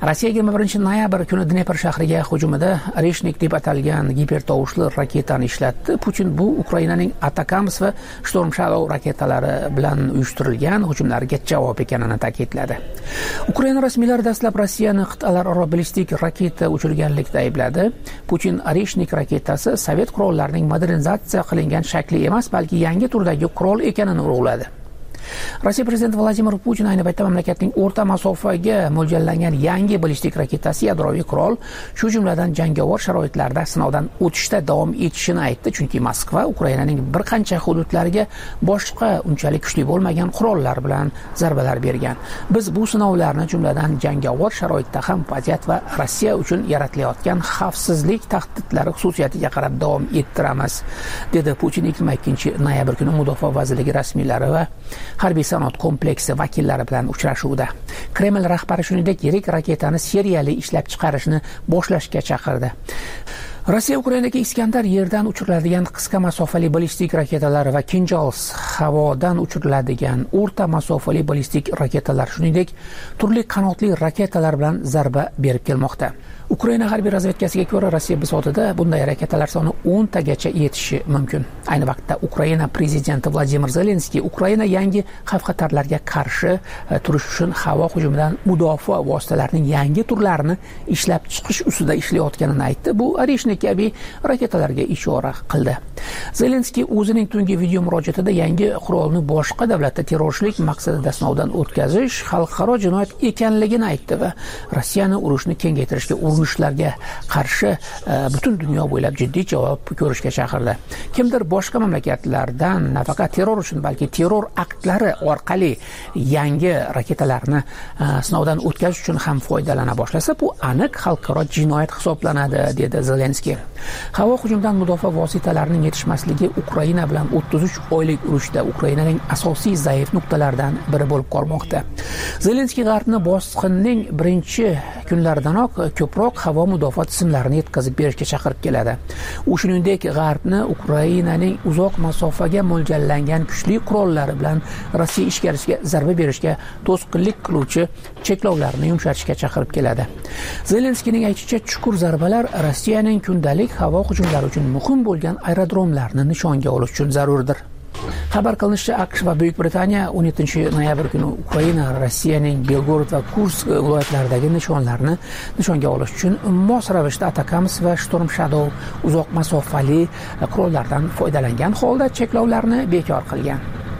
Rossiya 21-noyabr kuni Dnepr shahriga hujumida Oreshnik deb atalgan gipertovushli raketani ishlatdi. Putin bu Ukrainaning Atakams va Storm Shadow raketalari bilan uyushtirilgan hujumlarga javob ekanini ta'kidladi. Ukraina rasmiylari dastlab Rossiyani qit'alararo ballistik raketa uchirganlikda aybladi. Putin Oreshnik raketasi sovet qurollarining modernizatsiya qilingan shakli emas, balki yangi turdagi qurol ekanini urg'uladi. Rossiya prezidenti Vladimir Putin ayni paytda mamlakatning o'rta masofaga mo'ljallangan yangi ballistik raketasi yadroviy qurol, shu jumladan jangovar sharoitlarda sinovdan o'tishda davom etishini aytdi, chunki Moskva Ukrainaning bir qancha hududlariga boshqa unchalik kuchli bo'lmagan qurollar bilan zarbalar bergan. Biz bu sinovlarni jumladan jangovar sharoitda ham vaziyat va Rossiya uchun yaratilayotgan xavfsizlik tahdidlari xususiyatiga qarab davom ettiramiz, dedi Putin 22-noyabr kuni Mudofaa vazirligi rasmiylari va harbiy sanoat kompleksi vakillari bilan uchrashuvda. Kreml rahbari shuningdek yirik raketani seriyali ishlab chiqarishni boshlashga chaqirdi. Rossiya Ukrainaga Iskandar yerdan uchiriladigan qisqa masofali ballistik raketalar va Kinjals havodan uchiriladigan o'rta masofali ballistik raketalar, shuningdek turli qanotli raketalar bilan zarba berib kelmoqda. Ukraina harbiy razvedkasiga ko'ra, Rossiya bisotida bunday raketalar soni 10 tagacha yetishi mumkin. Ayni vaqtda Ukraina prezidenti Vladimir Zelenskiy Ukraina yangi xavf-xatarlarga qarshi turish uchun havo hujumidan mudofaa vositalarining yangi turlarini ishlab chiqish ustida ishlayotganini aytdi. Bu Oreshnik kabi raketalarga ishora qildi. Zelenskiy o'zining tungi video murojaatida yangi qurolni boshqa davlatda terrorchilik maqsadida sinovdan o'tkazish xalqaro jinoyat ekanligini aytdi va Rossiyani urushni kengaytirishga urinishlarga qarshi butun dunyo bo'ylab jiddiy javob ko'rishga chaqirdi. Kimdir boshqa mamlakatlardan nafaqat terror uchun, balki terror aktlari orqali yangi raketalarni sinovdan o'tkazish uchun ham foydalana boshlasa, bu aniq xalqaro jinoyat hisoblanadi, dedi Zelenskiy. Havo hujumidan mudofaa vositalarining yetishmasligi Ukraina bilan 33 oylik urushda Ukrainaning asosiy zaif nuqtalaridan biri bo'lib qolmoqda. Zelenskiy G'arbni bosqinning birinchi kunlaridanoq ko'proq havo mudofaa tizimlarini yetkazib berishga chaqirib keladi. U shuningdek G'arbni Ukrainaning uzoq masofaga mo'ljallangan kuchli qurollari bilan Rossiya ichkarisiga zarba berishga to'sqinlik qiluvchi cheklovlarni yumshatishga chaqirib keladi. Zelenskiyning aytishicha, chuqur zarbalar Rossiyaning kundalik havo hujumlari uchun muhim bo'lgan aerodromlarni nishonga olish uchun zarurdir. Xabar qilinishicha, AQSh va Buyuk Britaniya 17-noyabr kuni Ukraina Rossiyaning Belgorod va Kursk viloyatlaridagi nishonlarni nishonga olish uchun mos ravishda Atakams va Storm Shadow uzoq masofali qurollardan foydalangan holda cheklovlarni bekor qilgan.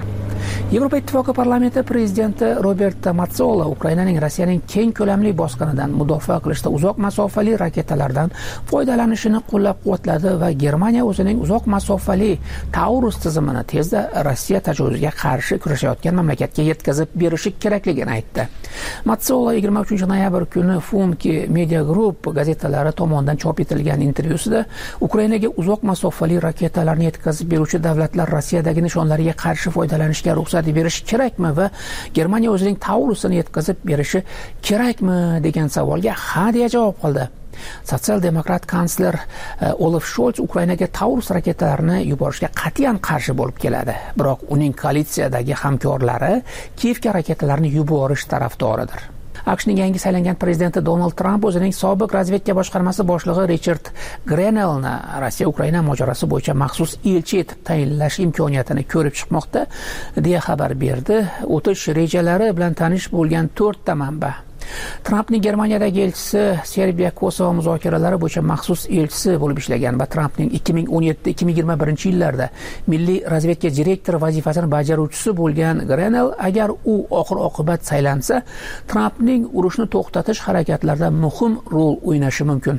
Yevropa Ittifoqi parlamenti prezidenti Roberto Metsola Ukrainaning Rossiyaning keng ko'lamli bosqinidan mudofaa qilishda uzoq masofali raketalardan foydalanishini qo'llab-quvvatladi va Germaniya o'zining uzoq masofali Taurus tizimini tezda Rossiya tajovuziga qarshi kurashayotgan mamlakatga yetkazib berishi kerakligini aytdi. Metsola 23-noyabr kuni Funki Media Group gazetalari tomonidan chop etilgan intervyusida Ukrainaga uzoq masofali raketalarni yetkazib beruvchi davlatlar Rossiyadagi nishonlariga qarshi foydalanishga ruxsat berish kerakmi va Germaniya o'zining Taurusini yetkazib berishi kerakmi degan savolga ha deya javob qildi. Sotsial-demokrat kansler Olaf Scholz Ukrainaga Taurus raketalarini yuborishga qat'iyan qarshi bo'lib keladi. Biroq uning koalitsiyadagi hamkorlari Kiyevga raketalarni yuborish tarafdoridir. AQShning yangi saylangan prezidenti Donald Trump o'zining sobiq razvedka boshqarmasi boshlig'i Richard Grenellni Rossiya Ukraina mojarosi bo'yicha maxsus elchi etib tayinlash imkoniyatini ko'rib chiqmoqda, deya xabar berdi. O'tish rejalari bilan tanish bo'lgan 4 ta manba. Trumpning Germaniyadagi elchisi Serbiya Kosovo muzokaralari bo'yicha maxsus elchisi bo'lib ishlagan va Trumpning 2017-2021 yillarda milliy razvedka direktori vazifasini bajaruvchisi bo'lgan Grenell agar u oxir-oqibat saylansa, Trumpning urushni to'xtatish harakatlarida muhim rol o'ynashi mumkin.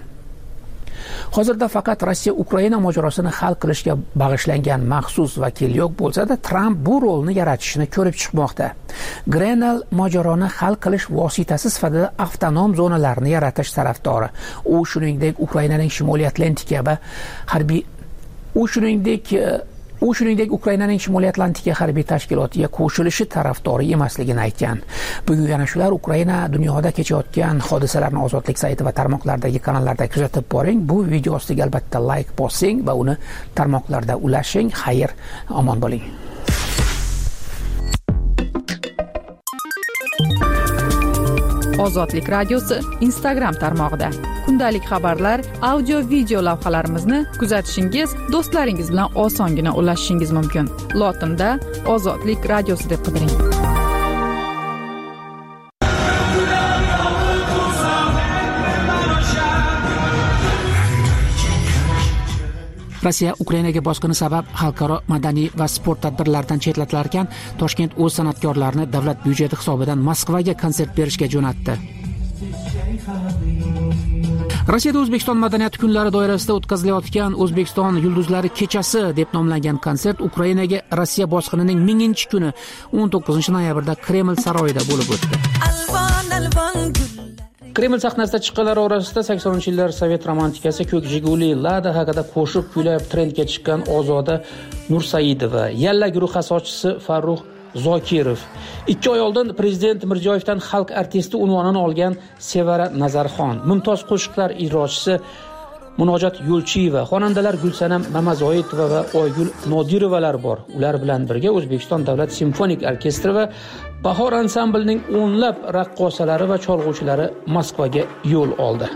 Hozirda faqat Rossiya Ukraina mojarosini hal qilishga bag'ishlangan maxsus vakil yo'q bo'lsa-da, Trump bu rolni yaratishini ko'rib chiqmoqda. Grenell mojaroni hal qilish vositasi sifatida avtonom zonalarni yaratish tarafdori. U shuningdek Ukrainaning Shimoliy Atlantika va harbiy Ukrainaning Shimoliy Atlantika harbiy tashkilotiga qo'shilishi tarafdori emasligini aytgan. Bugun yana shular Ukraina dunyoda kechayotgan hodisalarni Ozodlik sayti va tarmoqlardagi kanallarda kuzatib boring. Bu video ostiga albatta like bosing va uni tarmoqlarda ulashing. Xayr, omon bo'ling. Ozodlik radiosi Instagram tarmog'ida. Kundalik xabarlar, audio video lavhalarimizni kuzatishingiz, do'stlaringiz bilan osongina ulashishingiz mumkin. Lotinda Ozodlik radiosi deb qidiring. Rossiya Ukrainaga bosqini sabab xalqaro madaniy va sport tadbirlaridan chetlatilar ekan, Toshkent o'z san'atkorlarini davlat byudjeti hisobidan Moskvaga konsert berishga jo'natdi. Rossiyada O'zbekiston madaniyati kunlari doirasida o'tkazilayotgan O'zbekiston yulduzlari kechasi deb nomlangan konsert Ukrainaga Rossiya bosqinining 1000-kuni 19-noyabrda Kreml saroyida bo'lib o'tdi. Kreml sahnasida chiqqanlar orasida 80-yillar sovet romantikasi Ko'k Jiguli, Lada haqida qo'shiq kuylab trendga chiqqan Ozoda Nursaidova, Yalla guruhi asoschisi Farruh Zokirov, 2 oy oldin prezident Mirziyoyevdan xalq artisti unvonini olgan Sevara Nazarxon, mumtoz qo'shiqlar ijrochisi Munojat Yo'lchiyeva, xonandalar Gulsanam Mamazoitova va Oygul Nodirovalar bor. Ular bilan birga O'zbekiston davlat simfonik orkestri va Bahor ansamblining o'nlab raqqosalari va cholg'uvchilari Moskvaga yo'l oldi.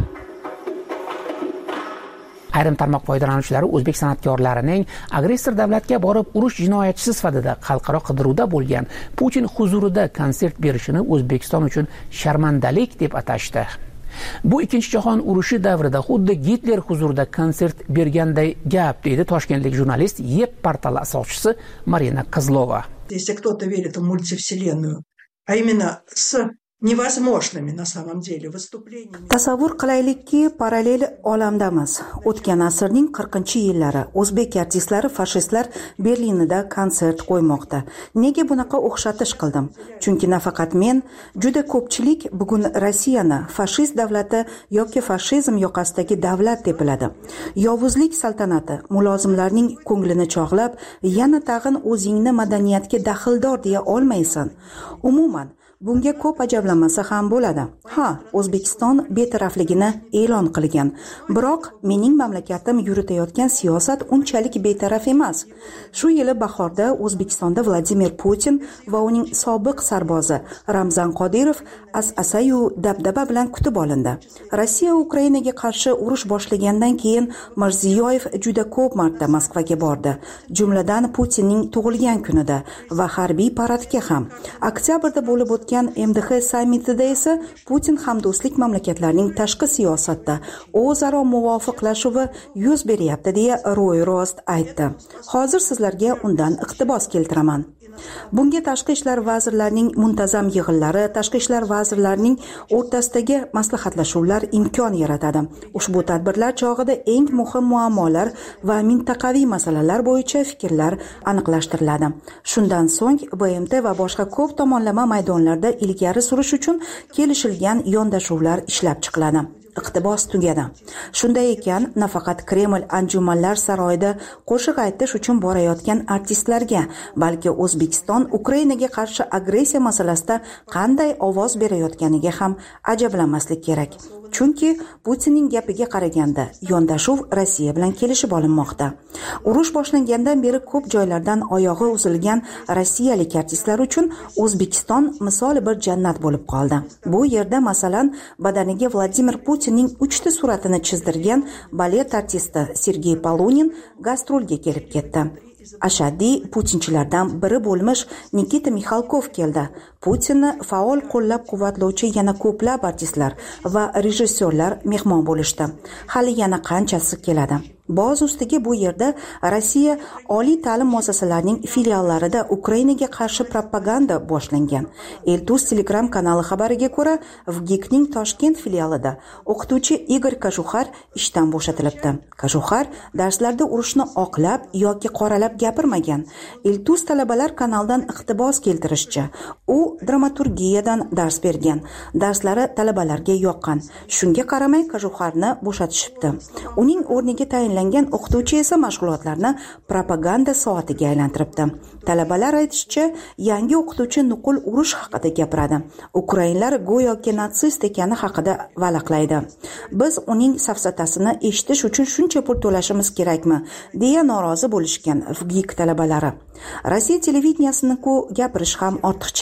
Ayrim tarmoq foydalanuvchilari o'zbek san'atkorlarining agressor davlatga borib urush jinoyatchisi sifatida xalqaro qidiruvda bo'lgan Putin huzurida konsert berishini O'zbekiston uchun sharmandalik deb atashdi. Bu ikkinchi jahon urushi davrida xuddi Gitler huzurida konsert berganday gap, deydi toshkentlik jurnalist Yep portali asoschisi Marina Kozlova. Если кто-то верит в мультивселенную, а именно с невозможными на самом деле выступлениями. Tasavvur qilaylikki, parallel olamdamiz. O'tgan asrning 40-yillari o'zbek artistlari fashistlar Berlinda konsert qo'ymoqda. Nega bunaqa o'xshatish qildim? Chunki nafaqat men, juda ko'pchilik bugun Rossiyani fashist davlati yoki fashizm yoqasidagi davlat deb biladi. Yovuzlik saltanati mulozimlarning ko'nglini chog'lab, yana tag'in o'zingni madaniyatga daxldor deya olmaysan. Umuman bunga ko'p ajablanmasa ham bo'ladi. Ha, O'zbekiston betarafligini e'lon qilgan. Biroq mening mamlakatim yuritayotgan siyosat unchalik betaraf emas. Shu yili bahorda O'zbekistonda Vladimir Putin va uning sobiq sarbozi Ramzan Qodirov as-asayu dabdaba bilan kutib olindi. Rossiya Ukrainaga qarshi urush boshlagandan keyin Mirziyoyev juda ko'p marta Moskvaga bordi. Jumladan Putinning tug'ilgan kunida va harbiy paradga ham. Oktyabrda bo'lib MDH sammitida esa Putin hamdo'stlik mamlakatlarning tashqi siyosatda o'zaro muvofiqlashuvi yuz beryapti deya ro'y-rost aytdi. Hozir sizlarga undan iqtibos keltiraman. Bunga tashqi ishlar vazirlarining muntazam yig'inlari, tashqi ishlar vazirlarining o'rtasidagi maslahatlashuvlar imkon yaratadi. Ushbu tadbirlar chog'ida eng muhim muammolar va mintaqaviy masalalar bo'yicha fikrlar aniqlashtiriladi. Shundan so'ng BMT va boshqa ko'p tomonlama maydonlarda ilgari surish uchun kelishilgan yondashuvlar ishlab chiqiladi. Iqtibos tugadi. Shunday ekan, nafaqat Kreml anjumanlar saroyida qo'shiq aytish uchun borayotgan artistlarga, balki O'zbekiston Ukrainaga qarshi agressiya masalasida qanday ovoz berayotganiga ham ajablanmaslik kerak. Chunki Putinning gapiga qaraganda yondashuv Rossiya bilan kelishib olinmoqda. Urush boshlangandan beri ko'p joylardan oyog'i uzilgan rossiyalik artistlar uchun O'zbekiston misoli bir jannat bo'lib qoldi. Bu yerda masalan badaniga Vladimir Putinning 3 ta suratini chizdirgan balet artisti Sergey Polunin gastrolga kelib ketdi. Ashaddiy putinchilardan biri bo'lmish Nikita Mixalkov keldi. Putinni faol qo'llab-quvvatlovchi yana ko'plab artistlar va rejissyorlar mehmon bo'lishdi. Hali yana qanchasi keladi. Boz ustiga bu yerda Rossiya oliy ta'lim muassasalarining filiallarida Ukrainaga qarshi propaganda boshlangan. Eltus Telegram kanali xabariga ko'ra, VGIKning Toshkent filialida o'qituvchi Igor Kashuxar ishdan bo'shatilibdi. Kashuxar darslarda urushni oqlab yoki qoralab gapirmagan. Eltus talabalar kanaldan iqtibos keltirishcha, u dramaturgiyadan dars bergan. Darslari talabalarga yoqqan. Shunga qaramay Kashuxarni bo'shatishibdi. Uning o'rniga tayinlangan o'qituvchi esa mashg'ulotlarni propaganda soatiga aylantiribdi. Talabalar aytishicha, yangi o'qituvchi nuqul urush haqida gapiradi. Ukrainlar go'yoki natsist ekani haqida valaqlaydi. Biz uning safsatasini eshitish uchun shuncha pul to'lashimiz kerakmi, deya norozi bo'lishgan VGIK talabalari. Rossiya televideniyasini-ku gapirish ham ortiqcha.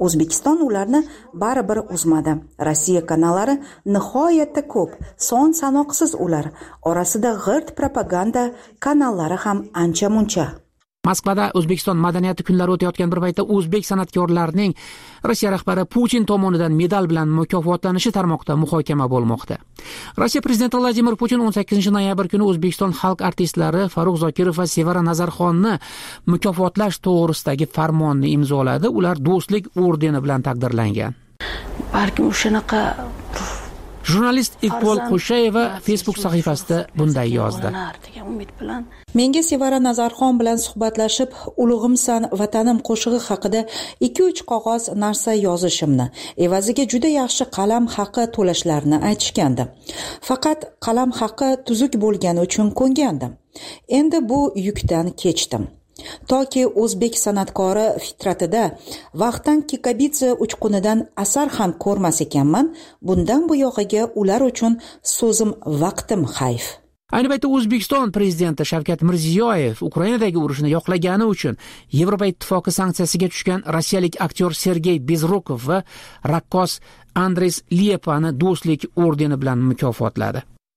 O'zbekiston ularni baribir uzmadi. Rossiya kanallari nihoyatda ko'p, son sanoqsiz ular. Orasida g'irt propaganda kanallari ham ancha-muncha. Moskvada O'zbekiston madaniyati kunlari o'tayotgan bir paytda o'zbek san'atkorlarining Rossiya rahbari Putin tomonidan medal bilan mukofotlanishi tarmoqda muhokama bo'lmoqda. Rossiya prezidenti Vladimir Putin 18-noyabr kuni O'zbekiston xalq artistlari Farruh Zokirov va Sevara Nazarxonni mukofotlash to'g'risidagi farmonni imzoladi. Ular do'stlik ordeni bilan taqdirlangan. Balkim o'shanaqa Jurnalist Iqbol Qo'shayeva Facebook sahifasida bunday yozdi. Menga Sevara Nazarxon bilan suhbatlashib, ulug'imsan vatanim qo'shig'i haqida 2-3 qog'oz narsa yozishimni, evaziga juda yaxshi qalam haqi to'lashlarini aytishgandi. Faqat qalam haqi tuzuk bo'lgani uchun ko'ngandim. Endi bu yukdan kechdim. Toki o'zbek san'atkori fitratida vaqtdan kikabitsa uchqunidan asar ham ko'rmas ekanman, bundan bu yog'iga ular uchun so'zim vaqtim hayf. Ayni paytda O'zbekiston prezidenti Shavkat Mirziyoyev Ukrainadagi urushni yoqlagani uchun Yevropa ittifoqi sanksiyasiga tushgan rossiyalik aktyor Sergey Bezrukov va raqqos Andres Liepani do'stlik ordeni bilan mukofotladi.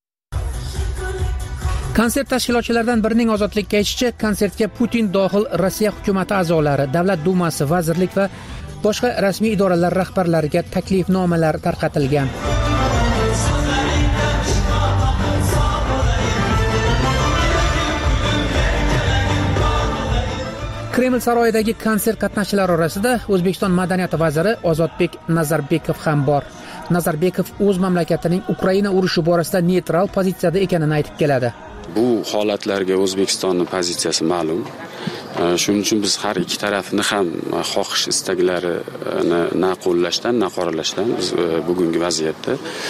Konsert tashkilotchilaridan birining ozodlikka aytishicha, konsertga Putin dohil Rossiya hukumati a'zolari, Davlat dumasi, vazirlik va boshqa rasmiy idoralar rahbarlariga taklifnomalar tarqatilgan. Kreml saroyidagi konsert qatnashchilari orasida O'zbekiston madaniyat vaziri Ozodbek Nazarbekov ham bor. Nazarbekov o'z mamlakatining Ukraina urushi borasida neytral pozitsiyada ekanini aytib keladi. Bu holatlarga O'zbekistonning pozitsiyasi ma'lum. Shuning uchun biz har ikki tarafni ham xohish istaklarini na qo'llashdan, na qoralashdan biz bugungi vaziyatda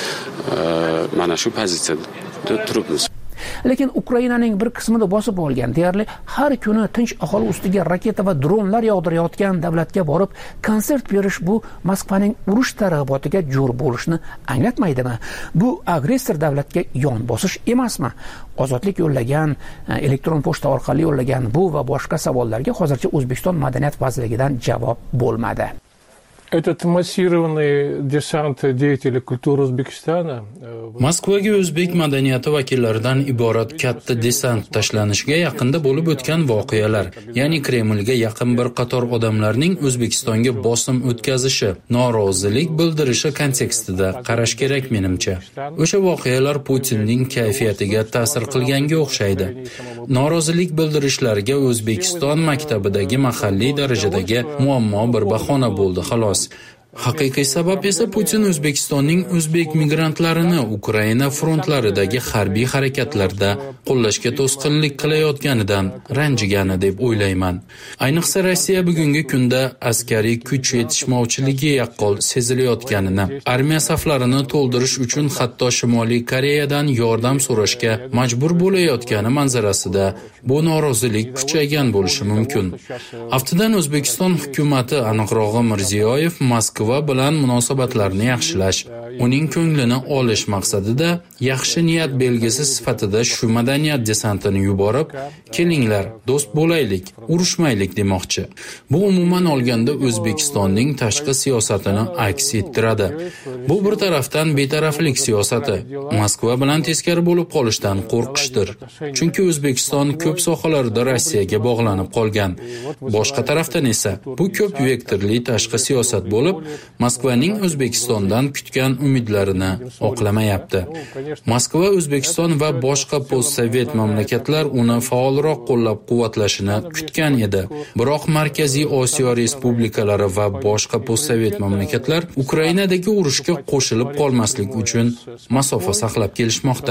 mana shu pozitsiyada turibmiz. Lekin Ukrainaning bir qismini bosib olgan, deyarli har kuni tinch aholi ustiga raketa va dronlar yog'dirayotgan davlatga borib konsert berish bu Moskvaning urush targ'ibotiga jo'r bo'lishni anglatmaydimi? Bu agressor davlatga yon bosish emasmi? Ozodlik yo'llagan, elektron pochta orqali yo'llagan bu va boshqa savollarga hozircha O'zbekiston madaniyat vazirligidan javob bo'lmadi. Этот массированный десант деятелей культуры Узбекистана Moskvaga o'zbek madaniyati vakillaridan iborat katta desant tashlanishiga yaqinda bo'lib o'tgan voqealar, ya'ni Kremlga yaqin bir qator odamlarning O'zbekistonga bosim o'tkazishi, norozilik bildirishi kontekstida qarash kerak menimcha. O'sha voqealar Putinning kayfiyatiga ta'sir qilganga o'xshaydi. Norozilik bildirishlariga O'zbekiston maktabidagi mahalliy darajadagi muammo bir bahona bo'ldi, xolos. Haqiqiy sabab esa Putin O'zbekistonning o'zbek migrantlarini Ukraina frontlaridagi harbiy harakatlarda qo'llashga to'sqinlik qilayotganidan ranjigani deb o'ylayman. Ayniqsa Rossiya bugungi kunda askariy kuch yetishmovchiligi yaqqol sezilayotganini, armiya saflarini to'ldirish uchun hatto Shimoliy Koreyadan yordam so'rashga majbur bo'layotgani manzarasida bu norozilik kuchaygan bo'lishi mumkin. Aftidan O'zbekiston hukumati, aniqrog'i Mirziyoyev, Moskva bilan munosabatlarni yaxshilash, uning ko'nglini olish maqsadida yaxshi niyat belgisi sifatida shu madaniyat desantini yuborib, kelinglar, do'st bo'laylik, urushmaylik demoqchi. Bu umuman olganda O'zbekistonning tashqi siyosatini aks ettiradi. Bu bir tarafdan betaraflik siyosati, Moskva bilan teskari bo'lib qolishdan qo'rqishdir. Chunki O'zbekiston ko'p sohalarda Rossiyaga bog'lanib qolgan. Boshqa tarafdan esa bu ko'p vektorli tashqi siyosat bo'lib, Moskvaning O'zbekistondan kutgan umidlarini oqlamayapti. Moskva, O'zbekiston va boshqa postsovet mamlakatlar uni faolroq qo'llab-quvvatlashini kutgan edi. Biroq Markaziy Osiyo respublikalari va boshqa postsovet mamlakatlar Ukrainadagi urushga qo'shilib qolmaslik uchun masofa saqlab kelishmoqda.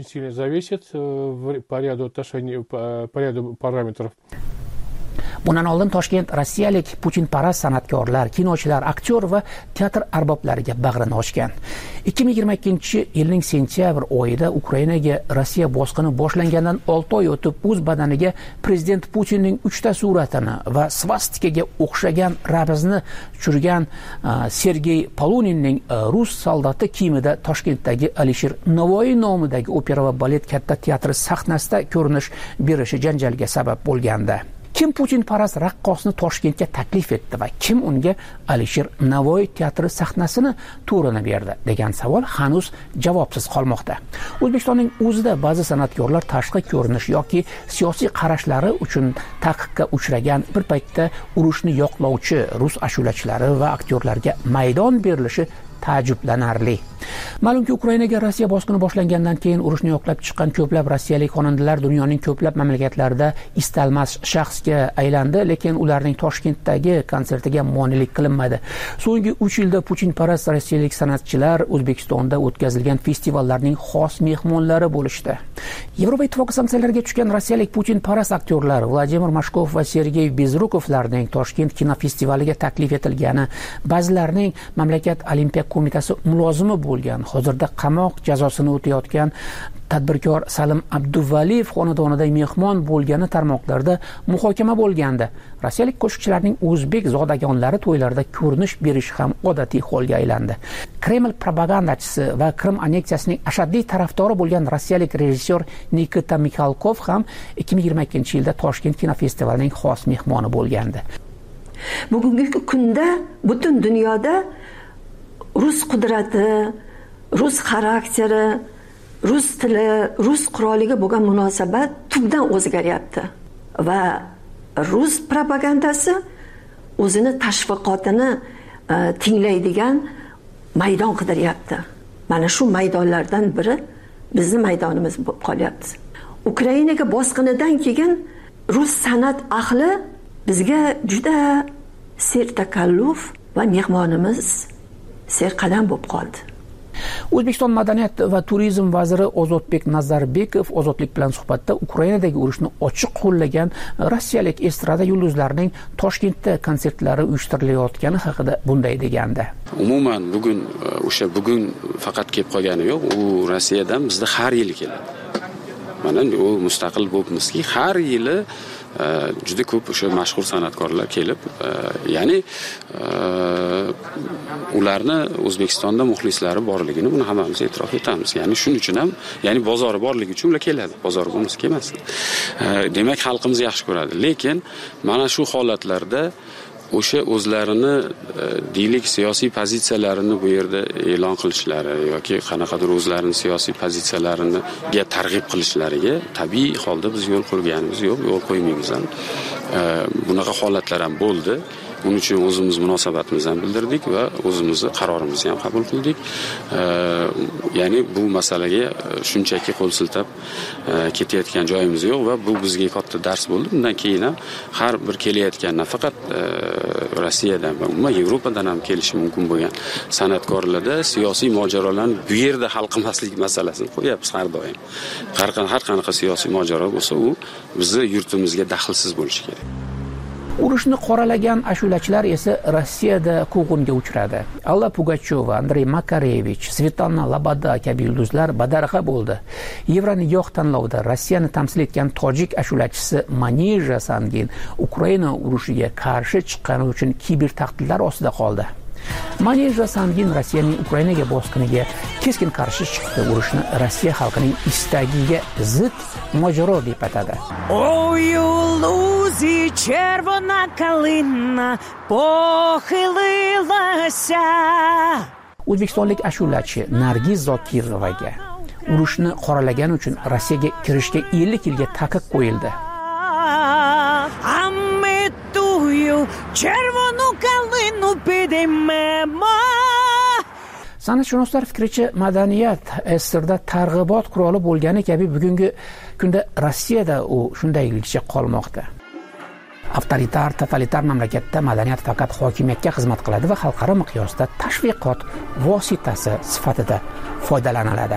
Bundan oldin Toshkent rossiyalik Putinparast san'atkorlar, kinochilar, aktyor va teatr arboblariga bag'rini ochgan. 2022-yilning sentyabr oyida Ukrainaga Rossiya bosqini boshlangandan 6 oy o'tib o'z badaniga prezident Putinning 3 ta suratini va svastikaga o'xshagan ramzni tushirgan Sergey Poluninning rus soldati kiyimida Toshkentdagi Alisher Navoiy nomidagi opera va balet katta teatri sahnasida ko'rinish berishi janjalga sabab bo'lgandi. kim putinparast raqqosni Toshkentga taklif etdi va kim unga Alisher Navoiy teatri sahnasini to'rini berdi degan savol hanuz javobsiz qolmoqda. O'zbekistonning o'zida ba'zi san'atkorlar tashqi ko'rinish yoki siyosiy qarashlari uchun taqiqqa uchragan bir paytda urushni yoqlovchi rus ashulachilari va aktyorlarga maydon berilishi taajjublanarli. Ma'lumki, Ukrainaga Rossiya bosqini boshlangandan keyin urushni yoqlab chiqqan ko'plab rossiyalik xonandalar dunyoning ko'plab mamlakatlarida istalmas shaxsga aylandi, lekin ularning Toshkentdagi konsertiga monelik qilinmadi. So'nggi 3 yilda putinparast rossiyalik san'atchilar O'zbekistonda o'tkazilgan festivallarning xos mehmonlari bo'lishdi. Yevropa Ittifoqi sanksiyalarga tushgan rossiyalik putinparast aktyorlar Vladimir Mashkov va Sergey Bezrukovlarning Toshkent kinofestivaliga taklif etilgani, ba'zilarining mamlakat Olimpiya qo'mitasi mulozimi bo'lgan, hozirda qamoq jazosini o'tayotgan tadbirkor Salim Abduvaliyev xonadonida mehmon bo'lgani tarmoqlarda muhokama bo'lgandi. Rossiyalik qo'shiqchilarning o'zbek zodagonlari to'ylarida ko'rinish berish ham odatiy holga aylandi. Kreml propagandachisi va Qrim anneksiyasining ashaddiy tarafdori bo'lgan rossiyalik rejissyor Nikita Mikhalkov ham 2022-yilda Toshkent kinofestivalining xos mehmoni bo'lgandi. Bugungi kunda butun dunyoda rus qudrati, rus xarakteri, rus tili, rus quroliga bo'lgan munosabat tubdan o'zgaryapti va rus propagandasi o'zini tashviqotini tinglaydigan maydon qidiryapti. Mana shu maydonlardan biri bizning maydonimiz bo'lib qolyapti. Ukrainaga bosqinidan keyin rus san'at ahli bizga juda sertakalluf va mehmonimiz serqadam bo'lib qoldi. O'zbekiston madaniyat va turizm vaziri Ozodbek Nazarbekov ozodlik bilan suhbatda Ukrainadagi urushni ochiq qo'llagan rossiyalik estrada yulduzlarining Toshkentda konsertlari uyushtirilayotgani haqida bunday degandi. Umuman bugun faqat kelib qolgani yo'q, u Rossiyadan bizda har yili keladi. Mana u mustaqil bo'libmizki, har yili juda ko'p o'sha mashhur san'atkorlar kelib, ya'ni ularni O'zbekistonda muxlislari borligini buni hammamiz e'tirof etamiz. Ya'ni shuning uchun ham, ya'ni bozori borligi uchun ular keladi. Bozori bo'lmasa kelmasdi. Demak, xalqimiz yaxshi ko'radi. Lekin mana shu holatlarda o'sha o'zlarini deylik siyosiy pozitsiyalarini bu yerda e'lon qilishlari yoki qanaqadir o'zlarining siyosiy pozitsiyalariga targ'ib qilishlariga tabiiy holda biz yo'l qo'yganimiz yo'q, yo'l qo'ymaymiz ham. Bunaqa holatlar ham bo'ldi. Buning uchun o'zimiz munosabatimizni ham bildirdik va o'zimizni qarorimizni ham qabul qildik. Ya'ni bu masalaga shunchaki qo'l siltab ketayotgan joyimiz yo'q va bu bizga katta dars bo'ldi. Bundan keyin ham har bir kelayotgan nafaqat Rossiyadan va umuman Yevropadan ham kelishi mumkin bo'lgan san'atkorlarda siyosiy mojarolarni bu yerda hal qilmaslik masalasini qo'yapmiz har doim. Har qanaqa siyosiy mojaro bo'lsa, u bizni yurtimizga daxlsiz bo'lishi kerak. Urushni qoralagan ashulachilar esa Rossiyada quvg'inga uchradi. Alla Pugacheva, Andrey Makarevich, Svetlana Loboda kabi yulduzlar badarg'a bo'ldi. Yevroneyoq tanlovida Rossiyani tamsil etgan tojik ashulachisi Manija Sangin Ukraina urushiga qarshi chiqqani uchun kiber tahdidlar ostida qoldi. Manija Sangin Rossiyaning Ukrainaga bosqiniga keskin qarshi chiqdi. Urushni Rossiya xalqining istagiga zid mojaro deb atadi. Лузі червона калина похилилася. O'zbekistonlik ashulachi Nargiz Zokirovaga urushni qoralagan uchun Rossiyaga kirishga 50 yilga taqiq qo'yildi. Амитую червону калину підіймемо. San'atshunoslar fikricha, madaniyat asrda targ'ibot quroli bo'lgani kabi bugungi kunda Rossiyada u shundayligicha qolmoqda. Avtoritar, totalitar mamlakatda madaniyat faqat hokimiyatga xizmat qiladi va xalqaro miqyosda tashviqot vositasi sifatida foydalaniladi.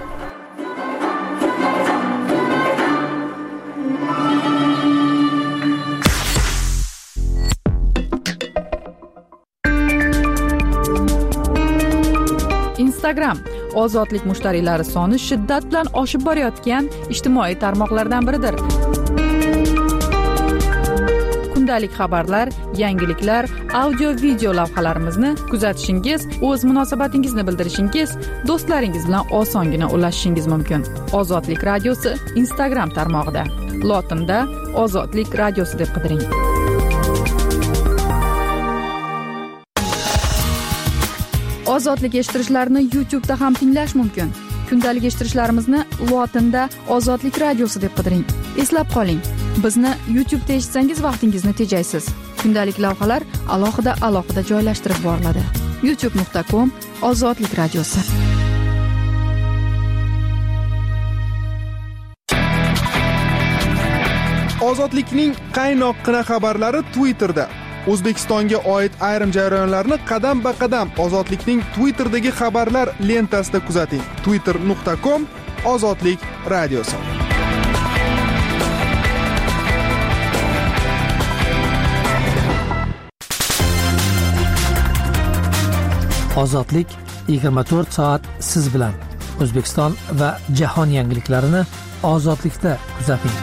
Instagram ozodlik mushtariylari soni shiddat bilan oshib borayotgan ijtimoiy tarmoqlardan biridir. Kundalik xabarlar, yangiliklar, audio-video lavhalarimizni kuzatishingiz, o'z munosabatingizni bildirishingiz, do'stlaringiz bilan osongina ulashishingiz mumkin. Ozodlik radiosi Instagram tarmog'ida. lotinda ozodlik radiosi deb qidiring. Ozodlik eshittirishlarni YouTube'da ham tinglash mumkin. Kundalik eshittirishlarimizni lotinda ozodlik radiosi deb qidiring. Eslab qoling, bizni YouTube'da eshitsangiz vaqtingizni tejaysiz. Kundalik lavhalar alohida joylashtirib boriladi. youtube.com ozodlik radiosi. Ozodlikning qaynoqqina xabarlari Twitterda. O'zbekistonga oid ayrim jarayonlarni qadam-ba-qadam Ozodlikning Twitter'dagi xabarlar lentasida kuzating. twitter.com ozodlik radiosi. Ozodlik 24 soat siz bilan. O'zbekiston va jahon yangiliklarini ozodlikda kuzating.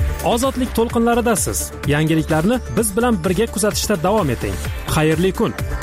Ozodlik to'lqinlaridasiz. Yangiliklarni biz bilan birga kuzatishda davom eting. Xayrli kun.